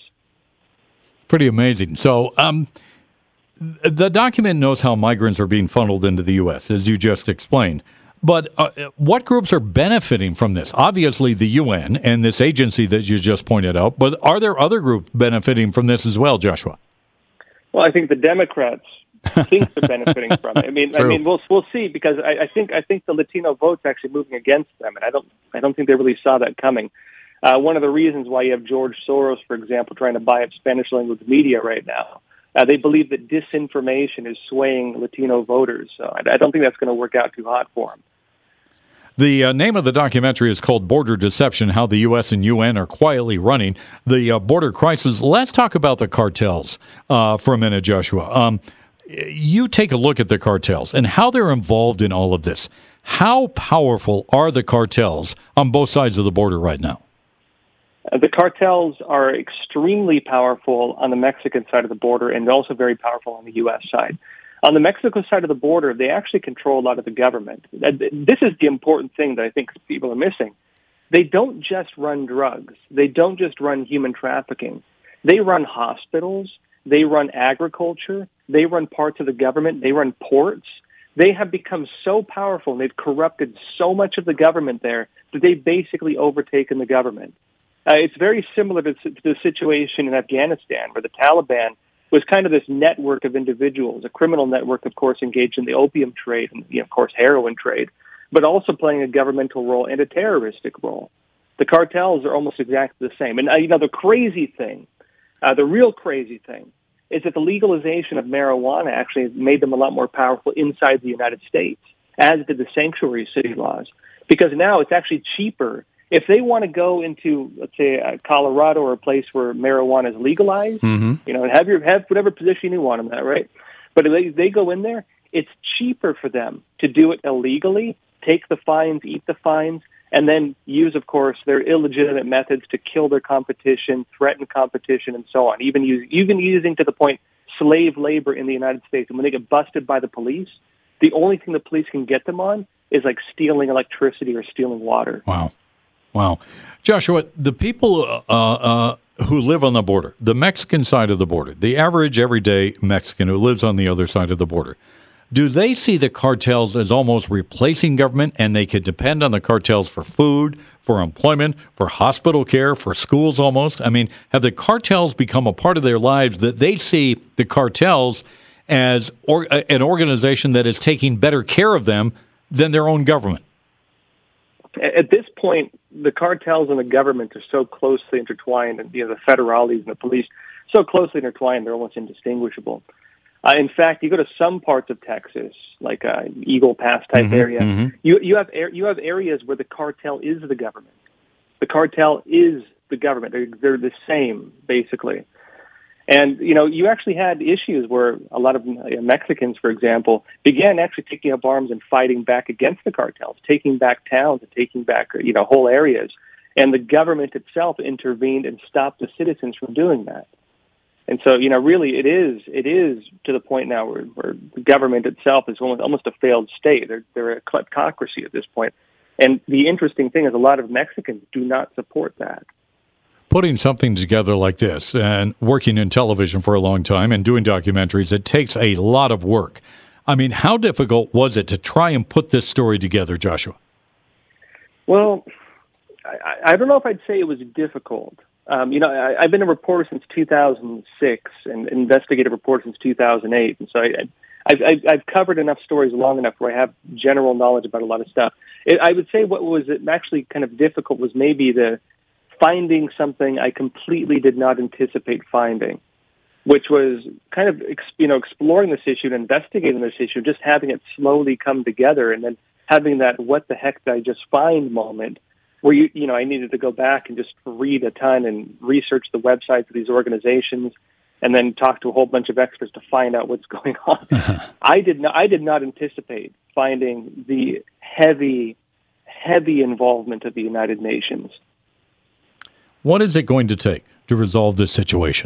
Pretty amazing. So um, the document knows how migrants are being funneled into the U S, as you just explained. But uh, what groups are benefiting from this? Obviously, the U N and this agency that you just pointed out, but are there other groups benefiting from this as well, Joshua? Well, I think the Democrats think they're benefiting from it. I mean, True. I mean, we'll we'll see because I, I think I think the Latino vote's actually moving against them, and I don't I don't think they really saw that coming. Uh, one of the reasons why you have George Soros, for example, trying to buy up Spanish language media right now. Uh, they believe that disinformation is swaying Latino voters. So I, I don't think that's going to work out too hot for them. The uh, name of the documentary is called Border Deception, How the U S and U N Are Quietly Running the uh, Border Crisis. Let's talk about the cartels uh, for a minute, Joshua. Um, you take a look at the cartels and how they're involved in all of this. How powerful are the cartels on both sides of the border right now? Uh, the cartels are extremely powerful on the Mexican side of the border and also very powerful on the U S side. On the Mexico side of the border, they actually control a lot of the government. This is the important thing that I think people are missing. they don't just run drugs. They don't just run human trafficking. They run hospitals. They run agriculture. They run parts of the government. They run ports. They have become so powerful, and they've corrupted so much of the government there that they've basically overtaken the government. Uh, it's very similar to, to the situation in Afghanistan, where the Taliban was kind of this network of individuals, a criminal network, of course, engaged in the opium trade and, you know, of course, heroin trade, but also playing a governmental role and a terroristic role. The cartels are almost exactly the same. And, uh, you know, the crazy thing, uh, the real crazy thing, is that the legalization of marijuana actually made them a lot more powerful inside the United States, as did the sanctuary city laws, because now it's actually cheaper. If they want to go into, let's say, uh, Colorado or a place where marijuana is legalized, Mm-hmm. you know, have your have whatever position you want on that, right? But if they, they go in there, it's cheaper for them to do it illegally, take the fines, eat the fines, and then use, of course, their illegitimate methods to kill their competition, threaten competition, and so on, even, use, even using, to the point, slave labor in the United States. And when they get busted by the police, the only thing the police can get them on is like stealing electricity or stealing water. Wow. Wow. Joshua, the people uh, uh, who live on the border, the Mexican side of the border, the average everyday Mexican who lives on the other side of the border, do they see the cartels as almost replacing government, and they could depend on the cartels for food, for employment, for hospital care, for schools almost? I mean, have the cartels become a part of their lives that they see the cartels as or, uh, an organization that is taking better care of them than their own government? At this point, the cartels and the government are so closely intertwined, and you know, the federales and the police so closely intertwined, they're almost indistinguishable. Uh, in fact, you go to some parts of Texas, like uh, Eagle Pass type Mm-hmm, area, mm-hmm. you you have ar- you have areas where the cartel is the government. The cartel is the government. They're they're the same, basically. And, you know, you actually had issues where a lot of Mexicans, for example, began actually taking up arms and fighting back against the cartels, taking back towns and taking back, you know, whole areas. And the government itself intervened and stopped the citizens from doing that. And so, you know, really it is it is to the point now where, where the government itself is almost, almost a failed state. They're, they're a kleptocracy at this point. And the interesting thing is a lot of Mexicans do not support that. Putting something together like this and working in television for a long time and doing documentaries, it takes a lot of work. I mean, how difficult was it to try and put this story together, Joshua? Well, I, I don't know if I'd say it was difficult. Um, you know, I, I've been a reporter since two thousand six and investigative reporter since two thousand eight. And so I, I've, I've, I've covered enough stories long enough where I have general knowledge about a lot of stuff. It, I would say what was actually kind of difficult was maybe the finding something I completely did not anticipate finding, which was kind of, you know, exploring this issue and investigating this issue, just having it slowly come together, and then having that what the heck did I just find moment where, you you know, I needed to go back and just read a ton and research the websites of these organizations and then talk to a whole bunch of experts to find out what's going on. I did not, I did not anticipate finding the heavy, heavy involvement of the United Nations. What is it going to take to resolve this situation?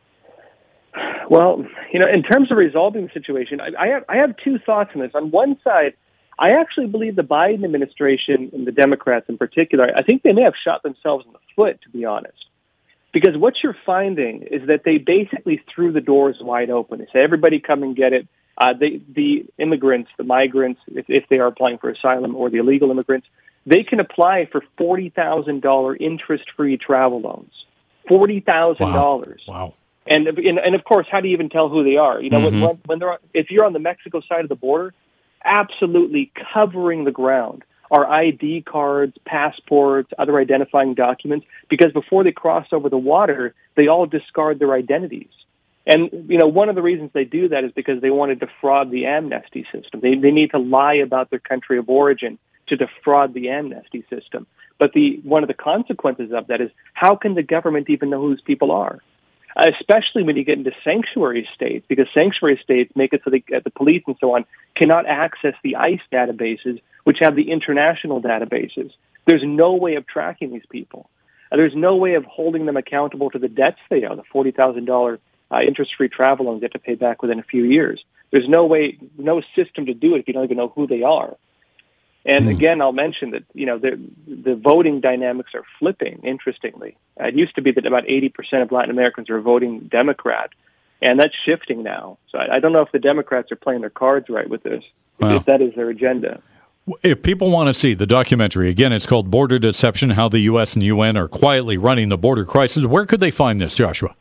Well, you know, in terms of resolving the situation, I, I have I have two thoughts on this. On one side, I actually believe the Biden administration and the Democrats in particular, I think they may have shot themselves in the foot, to be honest. Because what you're finding is that they basically threw the doors wide open. They say, everybody come and get it. Uh, they, the immigrants, the migrants, if, if they are applying for asylum, or the illegal immigrants, they can apply for forty thousand dollars interest-free travel loans. forty thousand dollars. Wow. wow. And, and and of course, how do you even tell who they are? You know, Mm-hmm. when, when they're if you're on the Mexico side of the border, absolutely covering the ground are I D cards, passports, other identifying documents, because before they cross over the water, they all discard their identities. And, you know, one of the reasons they do that is because they want to defraud the amnesty system. They they need to lie about their country of origin to defraud the amnesty system. But the one of the consequences of that is, how can the government even know who these people are? Especially when you get into sanctuary states, because sanctuary states make it so they, uh, the police and so on cannot access the ICE databases, which have the international databases. There's no way of tracking these people. Uh, there's no way of holding them accountable to the debts they owe, the forty thousand dollars uh, interest-free travel loans they have to pay back within a few years. There's no way, no system to do it if you don't even know who they are. And again, I'll mention that, you know, the, the voting dynamics are flipping, interestingly. It used to be that about eighty percent of Latin Americans are voting Democrat, and that's shifting now. So I, I don't know if the Democrats are playing their cards right with this, Wow. if that is their agenda. If people want to see the documentary, again, it's called Border Deception, How the U S and U N Are Quietly Running the Border Crisis. Where could they find this, Joshua?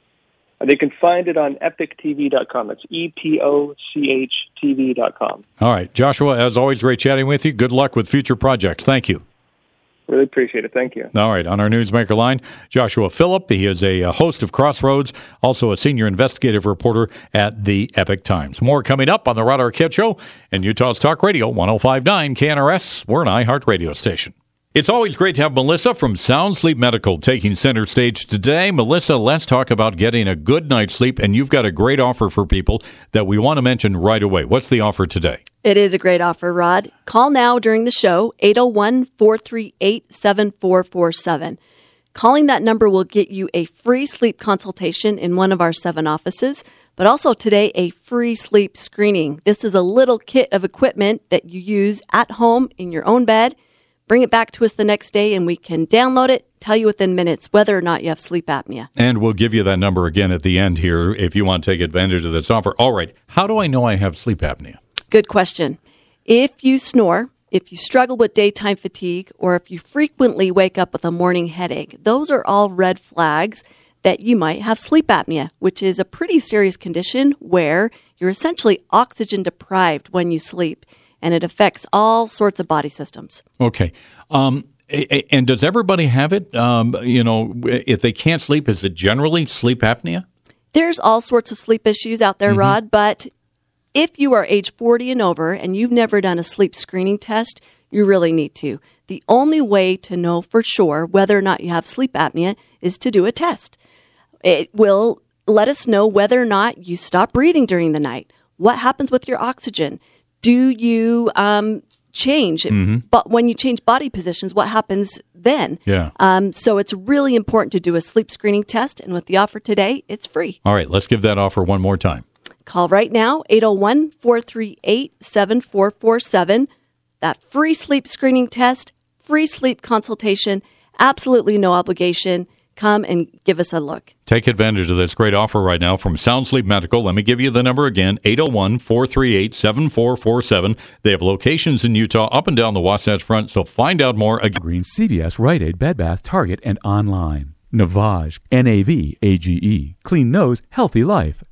They can find it on epic t v dot com. That's E P O C H T V dot com. All right. Joshua, as always, great chatting with you. Good luck with future projects. Thank you. Really appreciate it. Thank you. All right. On our Newsmaker line, Joshua Phillip. He is a host of Crossroads, also a senior investigative reporter at the Epic Times. More coming up on the Rod Arquette Show and Utah's Talk Radio, one oh five point nine K N R S. We're an iHeart radio station. It's always great to have Melissa from Sound Sleep Medical taking center stage today. Melissa, let's talk about getting a good night's sleep, and you've got a great offer for people that we want to mention right away. What's the offer today? It is a great offer, Rod. Call now during the show, eight oh one, four three eight, seven four four seven. Calling that number will get you a free sleep consultation in one of our seven offices, but also today a free sleep screening. This is a little kit of equipment that you use at home in your own bed. Bring it back to us the next day, and we can download it, tell you within minutes whether or not you have sleep apnea. And we'll give you that number again at the end here if you want to take advantage of this offer. All right. How do I know I have sleep apnea? Good question. If you snore, if you struggle with daytime fatigue, or if you frequently wake up with a morning headache, those are all red flags that you might have sleep apnea, which is a pretty serious condition where you're essentially oxygen deprived when you sleep. And it affects all sorts of body systems. Okay. Um, and does everybody have it? Um, you know, if they can't sleep, is it generally sleep apnea? There's all sorts of sleep issues out there, mm-hmm. Rod, but if you are age forty and over and you've never done a sleep screening test, you really need to. The only way to know for sure whether or not you have sleep apnea is to do a test. It will let us know whether or not you stop breathing during the night. What happens with your oxygen? Do you um, change? Mm-hmm. But when you change body positions, what happens then? Yeah. Um, so it's really important to do a sleep screening test. And with the offer today, it's free. All right. Let's give that offer one more time. Call right now, eight oh one, four three eight, seven four four seven. That free sleep screening test, free sleep consultation, absolutely no obligation. Come and give us a look. Take advantage of this great offer right now from Sound Sleep Medical. Let me give you the number again, eight oh one, four three eight, seven four four seven. They have locations in Utah up and down the Wasatch Front, so find out more. Green, C V S, Rite Aid, Bed Bath, Target, and online. Navage, N A V A G E. Clean nose, healthy life.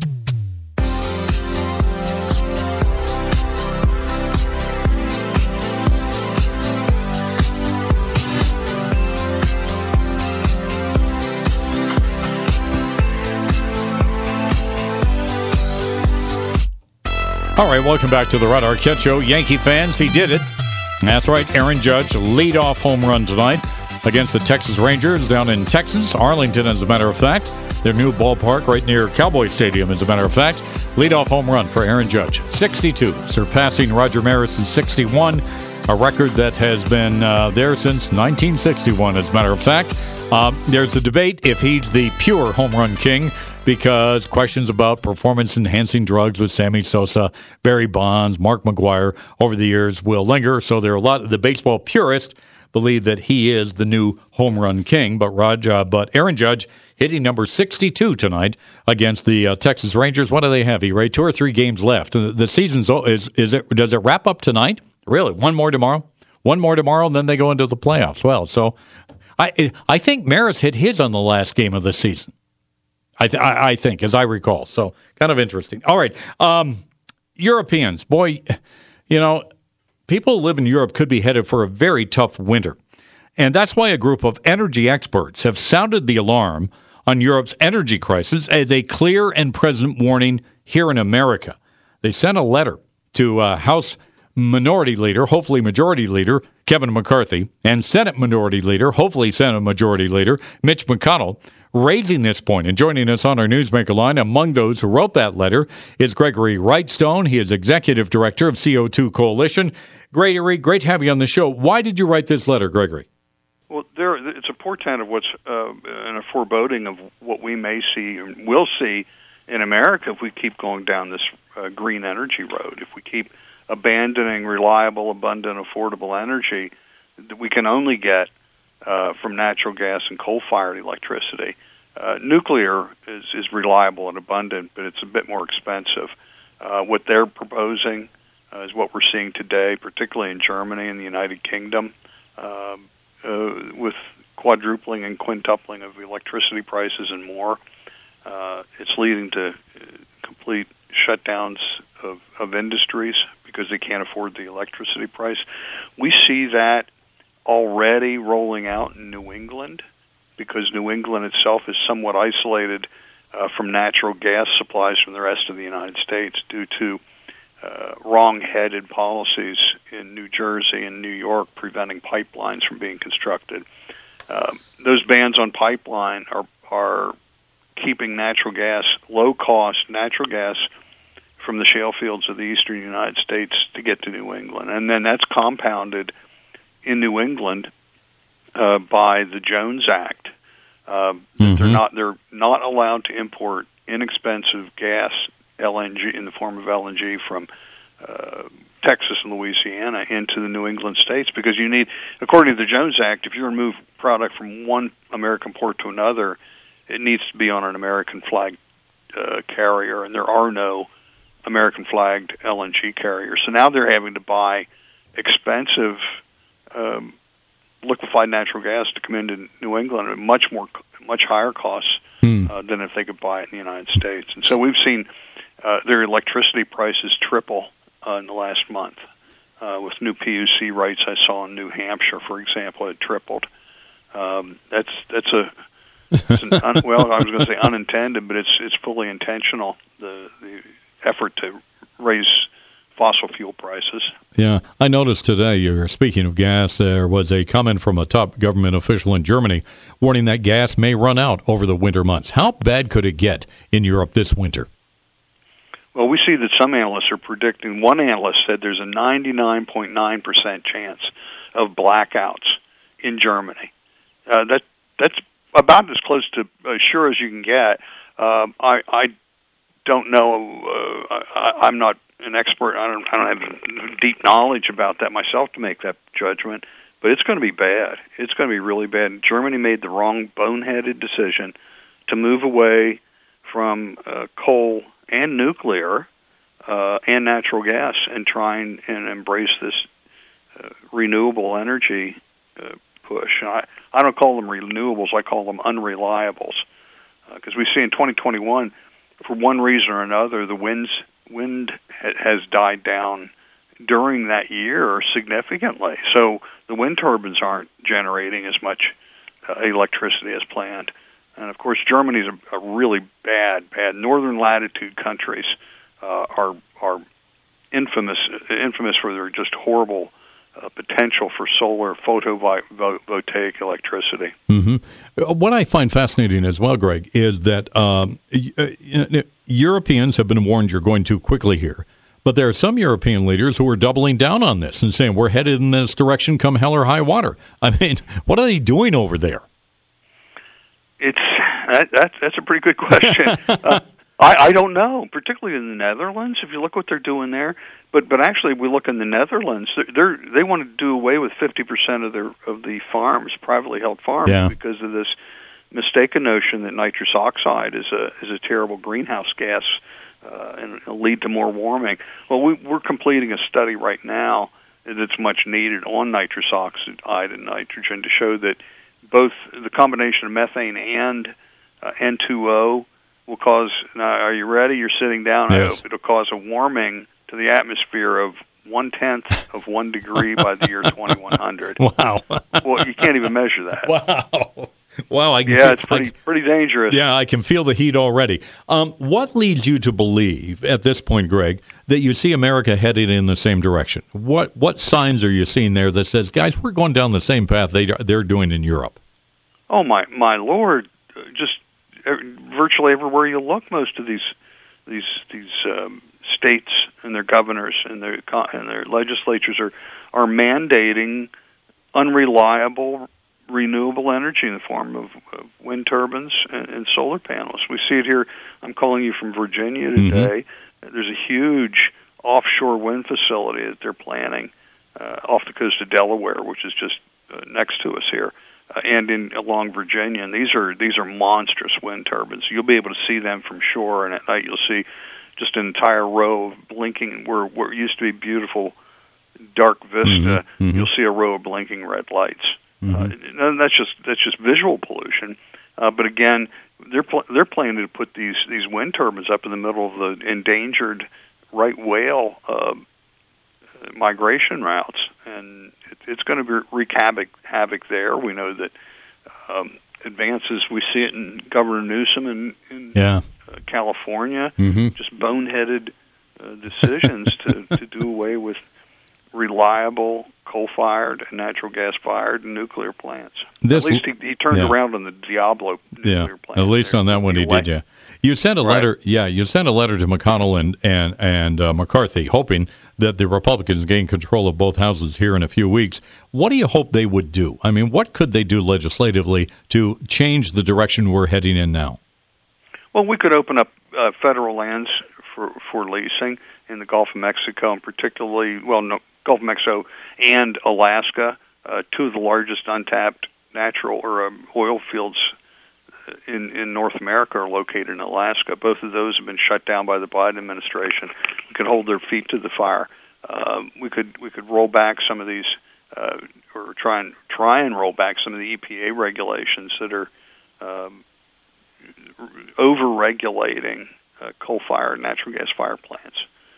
All right, welcome back to the Rod Arquette Show. Yankee fans, he did it. That's right, Aaron Judge, leadoff home run tonight against the Texas Rangers down in Texas, Arlington, as a matter of fact. Their new ballpark right near Cowboy Stadium, as a matter of fact. Leadoff home run for Aaron Judge, sixty-two, surpassing Roger Maris's sixty-one, a record that has been uh, there since nineteen sixty-one, as a matter of fact. Um, there's a debate if he's the pure home run king, because questions about performance-enhancing drugs with Sammy Sosa, Barry Bonds, Mark McGwire over the years will linger. So there are a lot of the baseball purists believe that he is the new home run king. But Rod, uh, but Aaron Judge hitting number sixty-two tonight against the uh, Texas Rangers. What do they have? Ray, two or three games left. The, the season's is is it? Does it wrap up tonight? Really? One more tomorrow? One more tomorrow, and then they go into the playoffs. Well, so I I think Maris hit his on the last game of the season. I, th- I think, as I recall. So kind of interesting. All right. Um, Europeans, boy, you know, people who live in Europe could be headed for a very tough winter. And that's why a group of energy experts have sounded the alarm on Europe's energy crisis as a clear and present warning here in America. They sent a letter to uh, House Minority Leader, hopefully Majority Leader, Kevin McCarthy, and Senate Minority Leader, hopefully Senate Majority Leader, Mitch McConnell, raising this point. And joining us on our Newsmaker line, among those who wrote that letter, is Gregory Wrightstone. He is Executive Director of C O two Coalition. Gregory, great to have you on the show. Why did you write this letter, Gregory? Well, there, it's a portent of what's uh, and a foreboding of what we may see and will see in America if we keep going down this uh, green energy road. If we keep abandoning reliable, abundant, affordable energy that we can only get uh, from natural gas and coal-fired electricity. Uh, nuclear is, is reliable and abundant, but it's a bit more expensive. Uh, what they're proposing uh, is what we're seeing today, particularly in Germany and the United Kingdom, uh, uh, with quadrupling and quintupling of electricity prices and more. Uh, it's leading to complete shutdowns of, of industries because they can't afford the electricity price. We see that already rolling out in New England because New England itself is somewhat isolated uh, from natural gas supplies from the rest of the United States due to uh, wrong-headed policies in New Jersey and New York preventing pipelines from being constructed. Uh, those bans on pipeline are are keeping natural gas, low-cost natural gas, from the shale fields of the eastern United States to get to New England. And then that's compounded in New England uh, by the Jones Act. Uh, mm-hmm. They're not they're not allowed to import inexpensive gas, L N G, in the form of L N G from uh, Texas and Louisiana into the New England states because you need, according to the Jones Act, if you're going to move product from one American port to another, it needs to be on an American flag uh, carrier, and there are no American flagged L N G carriers. So now they're having to buy expensive um, liquefied natural gas to come into New England at much more, much higher costs hmm. uh, than if they could buy it in the United States. And so we've seen uh, their electricity prices triple uh, in the last month. Uh, with new P U C rates I saw in New Hampshire, for example, it tripled. Um, that's that's a it's an un, well, I was going to say unintended, but it's it's fully intentional. The the effort to raise fossil fuel prices. Yeah, I noticed today, you're speaking of gas, there was a comment from a top government official in Germany warning that gas may run out over the winter months. How bad could it get in Europe this winter? Well, we see that some analysts are predicting, one analyst said there's a ninety-nine point nine percent chance of blackouts in Germany. Uh, that That's about as close to as sure as you can get. Um, I, I don't know. Uh, I, I'm not an expert. I don't, I don't have deep knowledge about that myself to make that judgment, but it's going to be bad. It's going to be really bad. Germany made the wrong boneheaded decision to move away from uh, coal and nuclear uh, and natural gas and try and, and embrace this uh, renewable energy uh, push. And I, I don't call them renewables. I call them unreliables because uh, we see in twenty twenty-one, for one reason or another, the winds wind ha- has died down during that year significantly. So the wind turbines aren't generating as much uh, electricity as planned. And, of course, Germany's a, a really bad, bad. Northern latitude countries uh, are are infamous infamous for their just horrible uh, potential for solar photovoltaic electricity. Mm-hmm. What I find fascinating as well, Greg, is that um, Europeans have been warned you're going too quickly here. But there are some European leaders who are doubling down on this and saying we're headed in this direction come hell or high water. I mean, what are they doing over there? It's that, that, that's a pretty good question. uh, I, I don't know, particularly in the Netherlands. If you look what they're doing there, but but actually, we look in the Netherlands. They're, they're they want to do away with fifty percent of their of the farms, privately held farms, yeah. because of this mistaken notion that nitrous oxide is a is a terrible greenhouse gas uh, and it'll lead to more warming. Well, we, we're completing a study right now that's much needed on nitrous oxide and nitrogen to show that both the combination of methane and uh, N two O will cause, now are you ready? You're sitting down, yes. I hope. It'll cause a warming to the atmosphere of one-tenth of one degree by the year twenty-one hundred. Wow. Well, you can't even measure that. Wow. Wow. I can yeah, feel, it's pretty I, pretty dangerous. Yeah, I can feel the heat already. Um, what leads you to believe, at this point, Greg, that you see America headed in the same direction? What what signs are you seeing there that says, guys, we're going down the same path they, they're doing in Europe? Oh, my, my Lord. Just virtually everywhere you look, most of these these these um, states and their governors and their and their legislatures are are mandating unreliable renewable energy in the form of, of wind turbines and, and solar panels. We see it here. I'm calling you from Virginia today. Mm-hmm. There's a huge offshore wind facility that they're planning uh, off the coast of Delaware, which is just uh, next to us here, uh, and in along Virginia. And these are these are monstrous wind turbines. You'll be able to see them from shore, and at night you'll see just an entire row of blinking, where, where it used to be beautiful dark vista, mm-hmm. Mm-hmm. you'll see a row of blinking red lights. Mm-hmm. Uh, and that's just that's just visual pollution. Uh, but again, they're pl- they're planning to put these these wind turbines up in the middle of the endangered right whale uh, migration routes, and it, it's going to wreak havoc havoc there. We know that um, advances. We see it in Governor Newsom in, in yeah. uh, California, mm-hmm. just boneheaded uh, decisions to, to do away with reliable coal-fired and natural gas-fired nuclear plants. This, at least he, he turned yeah. around on the Diablo nuclear yeah, plant. At least there. on that one he did, yeah. You sent a Right. letter, yeah. You sent a letter to McConnell and and and uh, McCarthy, hoping that the Republicans gain control of both houses here in a few weeks. What do you hope they would do? I mean, what could they do legislatively to change the direction we're heading in now? Well, we could open up uh, federal lands for for leasing in the Gulf of Mexico, and particularly, well, no, Gulf of Mexico and Alaska, uh, two of the largest untapped natural or um, oil fields in, in North America are located in Alaska. Both of those have been shut down by the Biden administration. We could hold their feet to the fire. Um, we could we could roll back some of these, uh, or try and try and roll back some of the E P A regulations that are um, over-regulating uh, coal-fired natural gas-fired plants.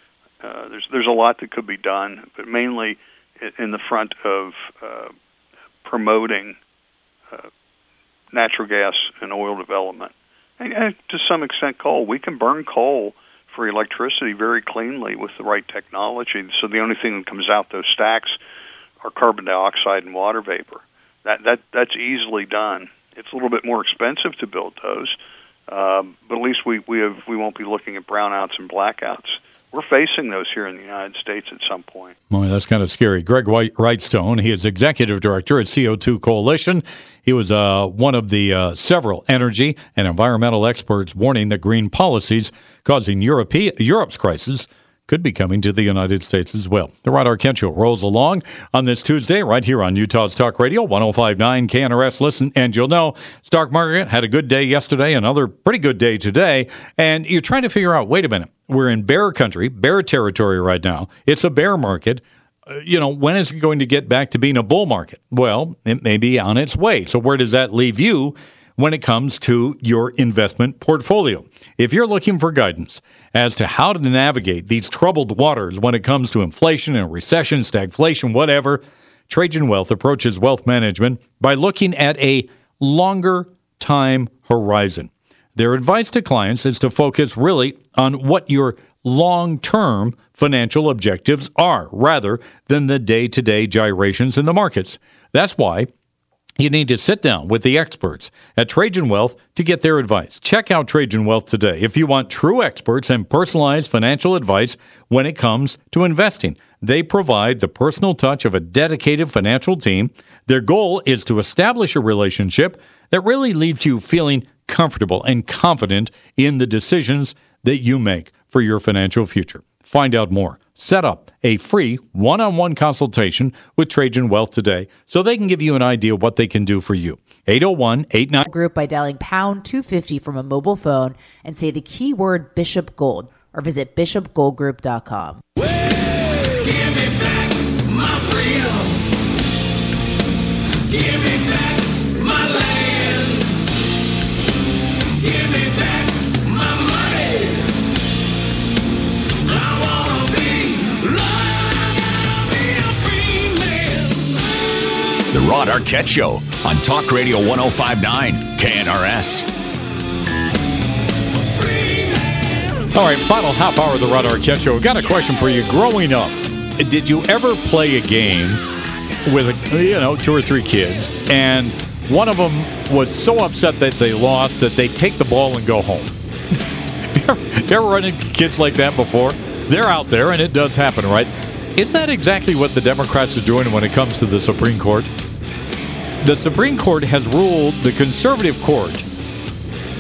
Uh, there's there's a lot that could be done, but mainly in the front of uh, promoting uh, natural gas and oil development, and, and to some extent coal. We can burn coal for electricity very cleanly with the right technology. So the only thing that comes out those stacks are carbon dioxide and water vapor. That that that's easily done. It's a little bit more expensive to build those, um, but at least we we have we won't be looking at brownouts and blackouts. We're facing those here in the United States at some point. Boy, that's kind of scary. Greg White Wrightstone, he is executive director at C O two Coalition. He was uh, one of the uh, several energy and environmental experts warning that green policies causing Europe- Europe's crisis could be coming to the United States as well. The Rod Arquette Show rolls along on this Tuesday right here on Utah's Talk Radio, one oh five point nine K N R S. Listen, and you'll know, stock market had a good day yesterday, another pretty good day today, and you're trying to figure out, wait a minute, we're in bear country, bear territory right now. It's a bear market. Uh, you know, when is it going to get back to being a bull market? Well, it may be on its way. So where does that leave you when it comes to your investment portfolio? If you're looking for guidance as to how to navigate these troubled waters when it comes to inflation and recession, stagflation, whatever, Trajan Wealth approaches wealth management by looking at a longer time horizon. Their advice to clients is to focus really on what your long-term financial objectives are, rather than the day-to-day gyrations in the markets. That's why you need to sit down with the experts at Trajan Wealth to get their advice. Check out Trajan Wealth today if you want true experts and personalized financial advice when it comes to investing. They provide the personal touch of a dedicated financial team. Their goal is to establish a relationship that really leaves you feeling comfortable and confident in the decisions that you make for your financial future. Find out more. Set up a free one-on-one consultation with Trajan Wealth today so they can give you an idea of what they can do for you. eight oh one, eight nine Group by dialing pound two fifty from a mobile phone and say the keyword Bishop Gold or visit bishop gold group dot com. Give me back my land. Give me back my money. I wanna be loyal, be a free man. The Rod Arquette Show on Talk Radio one oh five point nine K N R S. All right, final half hour of the Rod Arquette Show. Got a question for you. Growing up, did you ever play a game with, a, you know, two or three kids, and one of them was so upset that they lost that they take the ball and go home? you, ever, you ever run into kids like that before? They're out there, and it does happen, right? Is that exactly what the Democrats are doing when it comes to the Supreme Court? The Supreme Court has ruled, the conservative court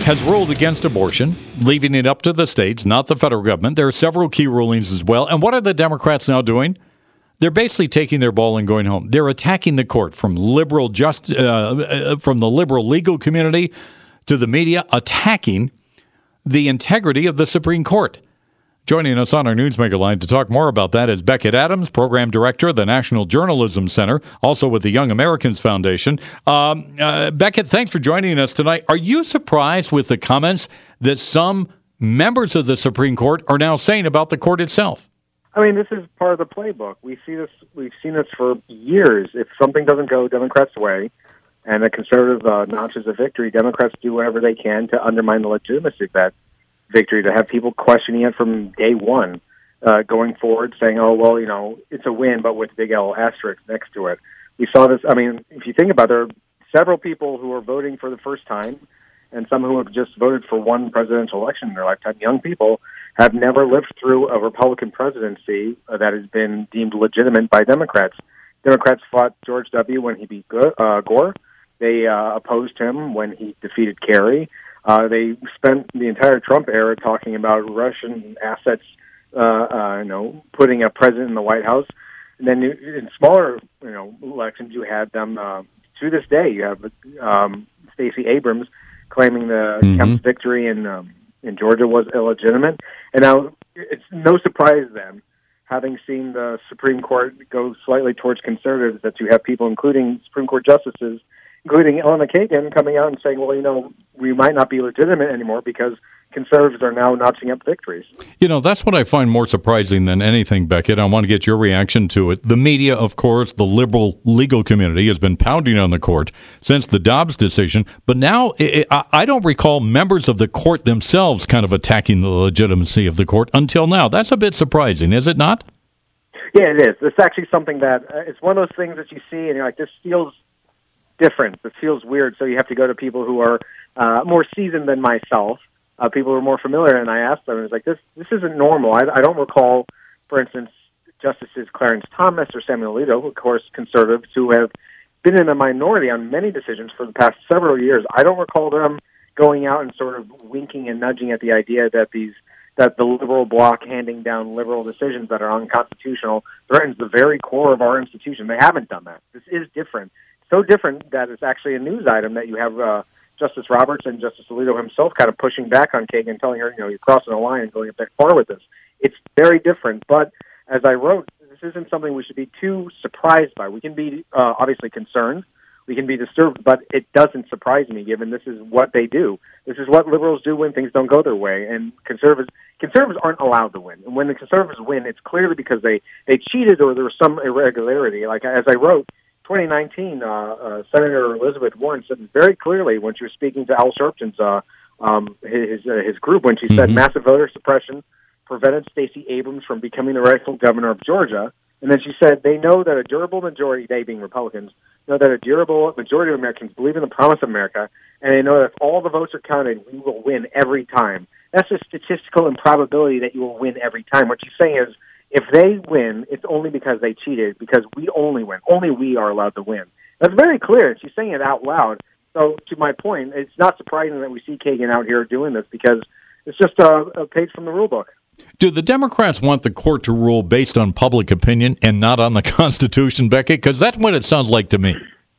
has ruled against abortion, leaving it up to the states, not the federal government. There are several key rulings as well. And what are the Democrats now doing? They're basically taking their ball and going home. They're attacking the court from liberal just uh, from the liberal legal community to the media, attacking the integrity of the Supreme Court. Joining us on our Newsmaker line to talk more about that is Beckett Adams, Program Director of the National Journalism Center, also with the Young Americans Foundation. Um, uh, Beckett, thanks for joining us tonight. Are you surprised with the comments that some members of the Supreme Court are now saying about the court itself? I mean, this is part of the playbook. We see this. We've seen this for years. If something doesn't go Democrats' way, and a conservative uh, notches a victory, Democrats do whatever they can to undermine the legitimacy of that victory, to have people questioning it from day one, uh, going forward, saying, "Oh, well, you know, it's a win, but with big L asterisk next to it." We saw this. I mean, if you think about it, there are several people who are voting for the first time, and some who have just voted for one presidential election in their lifetime. Young people have never lived through a Republican presidency uh, that has been deemed legitimate by Democrats. Democrats fought George W. when he beat uh, Gore. They uh, opposed him when he defeated Kerry. Uh, they spent the entire Trump era talking about Russian assets, uh, uh, you know, putting a president in the White House. And then in smaller, you know, elections, you had them. Uh, to this day, you have um, Stacey Abrams claiming the Mm-hmm. Kemp's victory in um, in Georgia was illegitimate. And now it's no surprise then, having seen the Supreme Court go slightly towards conservatives, that you have people, including Supreme Court justices, including Elena Kagan, coming out and saying, well, you know, we might not be legitimate anymore because conservatives are now notching up victories. You know, that's what I find more surprising than anything, Beckett. I want to get your reaction to it. The media, of course, the liberal legal community has been pounding on the court since the Dobbs decision, but now it, I don't recall members of the court themselves kind of attacking the legitimacy of the court until now. That's a bit surprising, is it not? Yeah, it is. It's actually something that, uh, it's one of those things that you see and you're like, this feels different. This feels weird. So you have to go to people who are uh, more seasoned than myself, uh, people who are more familiar. And I asked them, and it's like, this this isn't normal. I, I don't recall, for instance, Justices Clarence Thomas or Samuel Alito, of course, conservatives, who have been in a minority on many decisions for the past several years. I don't recall them going out and sort of winking and nudging at the idea that these that the liberal bloc handing down liberal decisions that are unconstitutional threatens the very core of our institution. They haven't done that. This is different. So different that it's actually a news item that you have uh, Justice Roberts and Justice Alito himself kind of pushing back on Kagan, telling her, you know, you're crossing a line and going a bit far with this. It's very different. But as I wrote, this isn't something we should be too surprised by. We can be uh, obviously concerned. We can be disturbed, but it doesn't surprise me, given this is what they do. This is what liberals do when things don't go their way, and conservatives conservatives aren't allowed to win. And when the conservatives win, it's clearly because they, they cheated or there was some irregularity. Like, as I wrote, twenty nineteen, uh, uh, Senator Elizabeth Warren said very clearly when she was speaking to Al Sharpton's uh, um, his uh, his group, when she mm-hmm. said massive voter suppression prevented Stacey Abrams from becoming the rightful governor of Georgia. And then she said they know that a durable majority, they being Republicans, know that a durable majority of Americans believe in the promise of America, and they know that if all the votes are counted, we will win every time. That's a statistical improbability that you will win every time. What she's saying is, if they win, it's only because they cheated, because we only win. Only we are allowed to win. That's very clear. She's saying it out loud. So to my point, it's not surprising that we see Kagan out here doing this, because it's just a, a page from the rule book. Do the Democrats want the court to rule based on public opinion and not on the Constitution, Beckett? Because that's what it sounds like to me.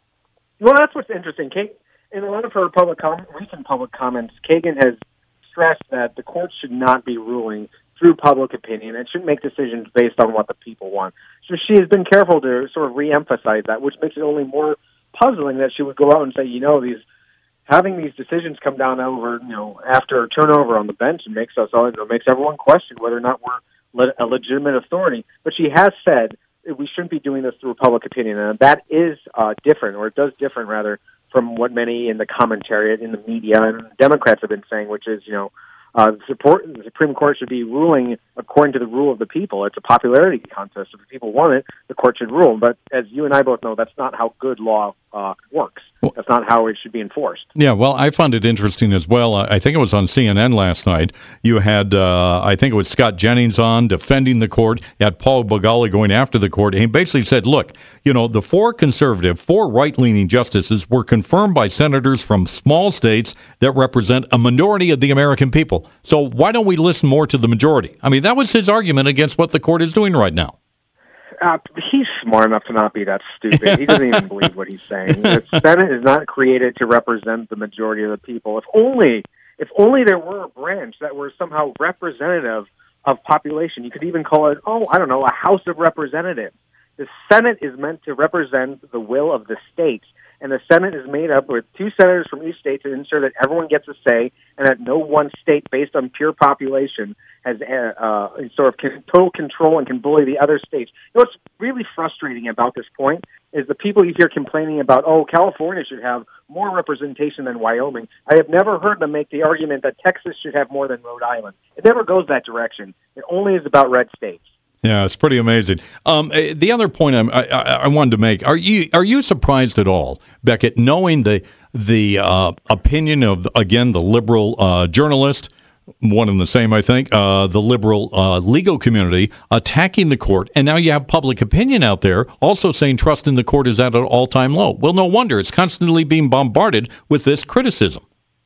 Well, that's what's interesting. Kate, in a lot of her public com- recent public comments, Kagan has stressed that the court should not be ruling through public opinion. It shouldn't make decisions based on what the people want. So she has been careful to sort of reemphasize that, which makes it only more puzzling that she would go out and say, you know, these having these decisions come down over, you know, after a turnover on the bench, and makes us all, you know, makes everyone question whether or not we're le- a legitimate authority. But she has said we shouldn't be doing this through public opinion, and that is uh, different, or it does different rather, from what many in the commentary in the media and Democrats have been saying, which is, you know, Uh, the, support, the Supreme Court should be ruling according to the rule of the people. It's a popularity contest. If the people want it, the court should rule. But as you and I both know, that's not how good law uh, works. That's not how it should be enforced. Yeah, well, I found it interesting as well. I think it was on C N N last night. You had, uh, I think it was Scott Jennings on defending the court. You had Paul Begala going after the court. And he basically said, look, you know, the four conservative, four right-leaning justices were confirmed by senators from small states that represent a minority of the American people. So why don't we listen more to the majority? I mean, that was his argument against what the court is doing right now. Uh, he's smart enough to not be that stupid. He doesn't even believe what he's saying. The Senate is not created to represent the majority of the people. If only, if only there were a branch that were somehow representative of population. You could even call it, oh, I don't know, a House of Representatives. The Senate is meant to represent the will of the states, and the Senate is made up with two senators from each state to ensure that everyone gets a say and that no one state, based on pure population, has uh, uh, sort of con- total control and can bully the other states. You know, what's really frustrating about this point is the people you hear complaining about, oh, California should have more representation than Wyoming. I have never heard them make the argument that Texas should have more than Rhode Island. It never goes that direction. It only is about red states. Yeah, it's pretty amazing. Um, the other point I'm, I, I, I wanted to make: are you are you surprised at all, Beckett, knowing the the uh, opinion of again the liberal uh, journalist, one and the same, I think, uh, the liberal uh, legal community attacking the court, and now you have public opinion out there also saying trust in the court is at an all time low. Well, no wonder it's constantly being bombarded with this criticism.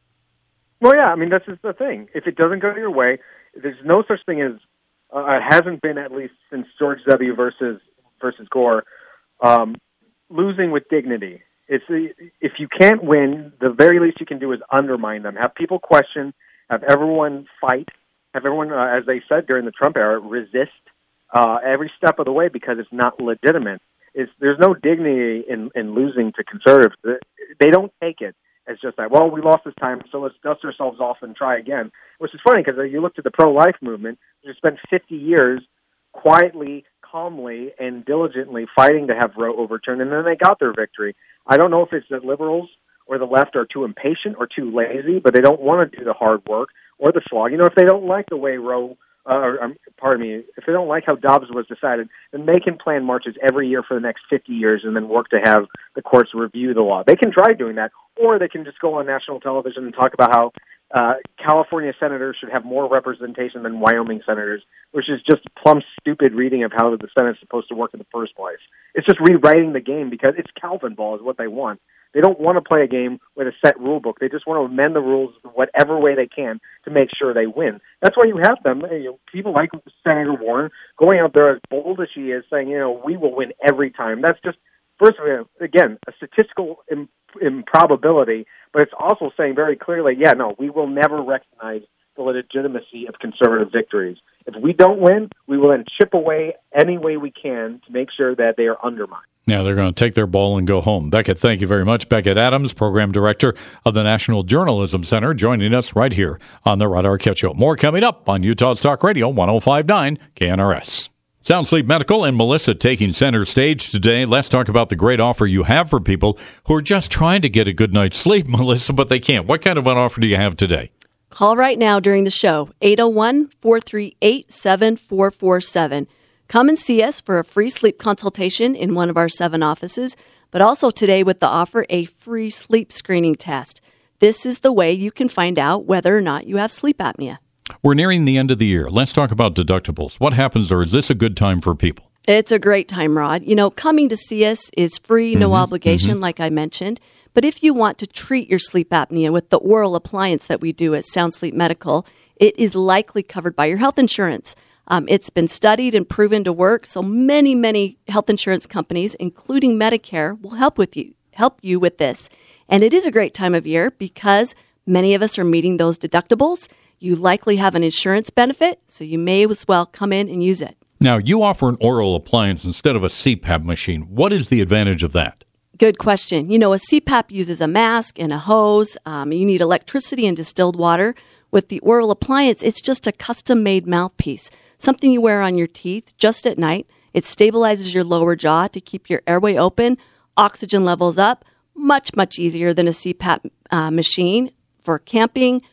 Well, yeah, I mean that's just the thing. If it doesn't go your way, there's no such thing as Uh, it hasn't been, at least since George W. versus versus Gore, um, losing with dignity. It's the, if you can't win, the very least you can do is undermine them. Have people question. Have everyone fight. Have everyone, uh, as they said during the Trump era, resist uh, every step of the way because it's not legitimate. It's, there's no dignity in, in losing to conservatives. They don't take it. It's just like, well, we lost this time, so let's dust ourselves off and try again. Which is funny because you looked at the pro-life movement, which spent fifty years quietly, calmly, and diligently fighting to have Roe overturned, and then they got their victory. I don't know if it's that liberals or the left are too impatient or too lazy, but they don't want to do the hard work or the slog. You know, if they don't like the way Roe, uh, or, um, pardon me, if they don't like how Dobbs was decided, then they can plan marches every year for the next fifty years and then work to have the courts review the law. They can try doing that, or they can just go on national television and talk about how uh, California senators should have more representation than Wyoming senators, which is just plumb stupid reading of how the Senate's supposed to work in the first place. It's just rewriting the game because it's Calvin ball is what they want. They don't want to play a game with a set rule book. They just want to amend the rules whatever way they can to make sure they win. That's why you have them. You know, people like Senator Warren going out there as bold as she is, saying, you know, we will win every time. That's just, first of all, again, a statistical im- improbability, but it's also saying very clearly, yeah, no, we will never recognize the legitimacy of conservative victories. If we don't win, we will then chip away any way we can to make sure that they are undermined. Now they're going to take their ball and go home. Beckett, thank you very much. Beckett Adams, Program Director of the National Journalism Center, joining us right here on the Rod Arquette Show. More coming up on Utah's Talk Radio, one oh five point nine K N R S. Sound Sleep Medical and Melissa taking center stage today. Let's talk about the great offer you have for people who are just trying to get a good night's sleep, Melissa, but they can't. What kind of an offer do you have today? Call right now during the show, eight oh one, four three eight, seven four four seven. Come and see us for a free sleep consultation in one of our seven offices, but also today with the offer, a free sleep screening test. This is the way you can find out whether or not you have sleep apnea. We're nearing the end of the year. Let's talk about deductibles. What happens, or is this a good time for people? It's a great time, Rod. You know, coming to see us is free, no mm-hmm, obligation, mm-hmm. like I mentioned. But if you want to treat your sleep apnea with the oral appliance that we do at Sound Sleep Medical, it is likely covered by your health insurance. Um, it's been studied and proven to work, so many, many health insurance companies, including Medicare, will help with you, help you with this. And it is a great time of year because many of us are meeting those deductibles. You likely have an insurance benefit, so you may as well come in and use it. Now, you offer an oral appliance instead of a C PAP machine. What is the advantage of that? Good question. You know, a C PAP uses a mask and a hose. Um, you need electricity and distilled water. With the oral appliance, it's just a custom-made mouthpiece, something you wear on your teeth just at night. It stabilizes your lower jaw to keep your airway open, oxygen levels up, much, much easier than a C PAP uh, machine for camping,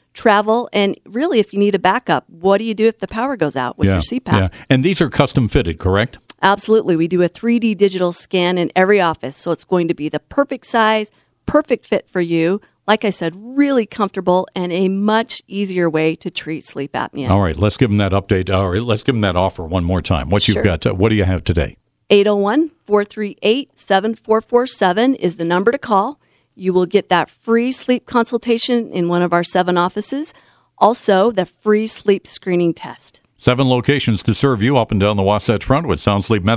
travel, and really if you need a backup, what do you do if the power goes out with yeah, your C PAP? Yeah. And these are custom fitted, correct? Absolutely. We do a three D digital scan in every office, so it's going to be the perfect size, perfect fit for you. Like I said, really comfortable and a much easier way to treat sleep apnea. All right, let's give them that update. All right, let's give them that offer one more time. What Sure. you've got? Uh, what do you have today? eight oh one, four three eight, seven four four seven is the number to call. You will get that free sleep consultation in one of our seven offices. Also, the free sleep screening test. Seven locations to serve you up and down the Wasatch Front with Sound Sleep Medical.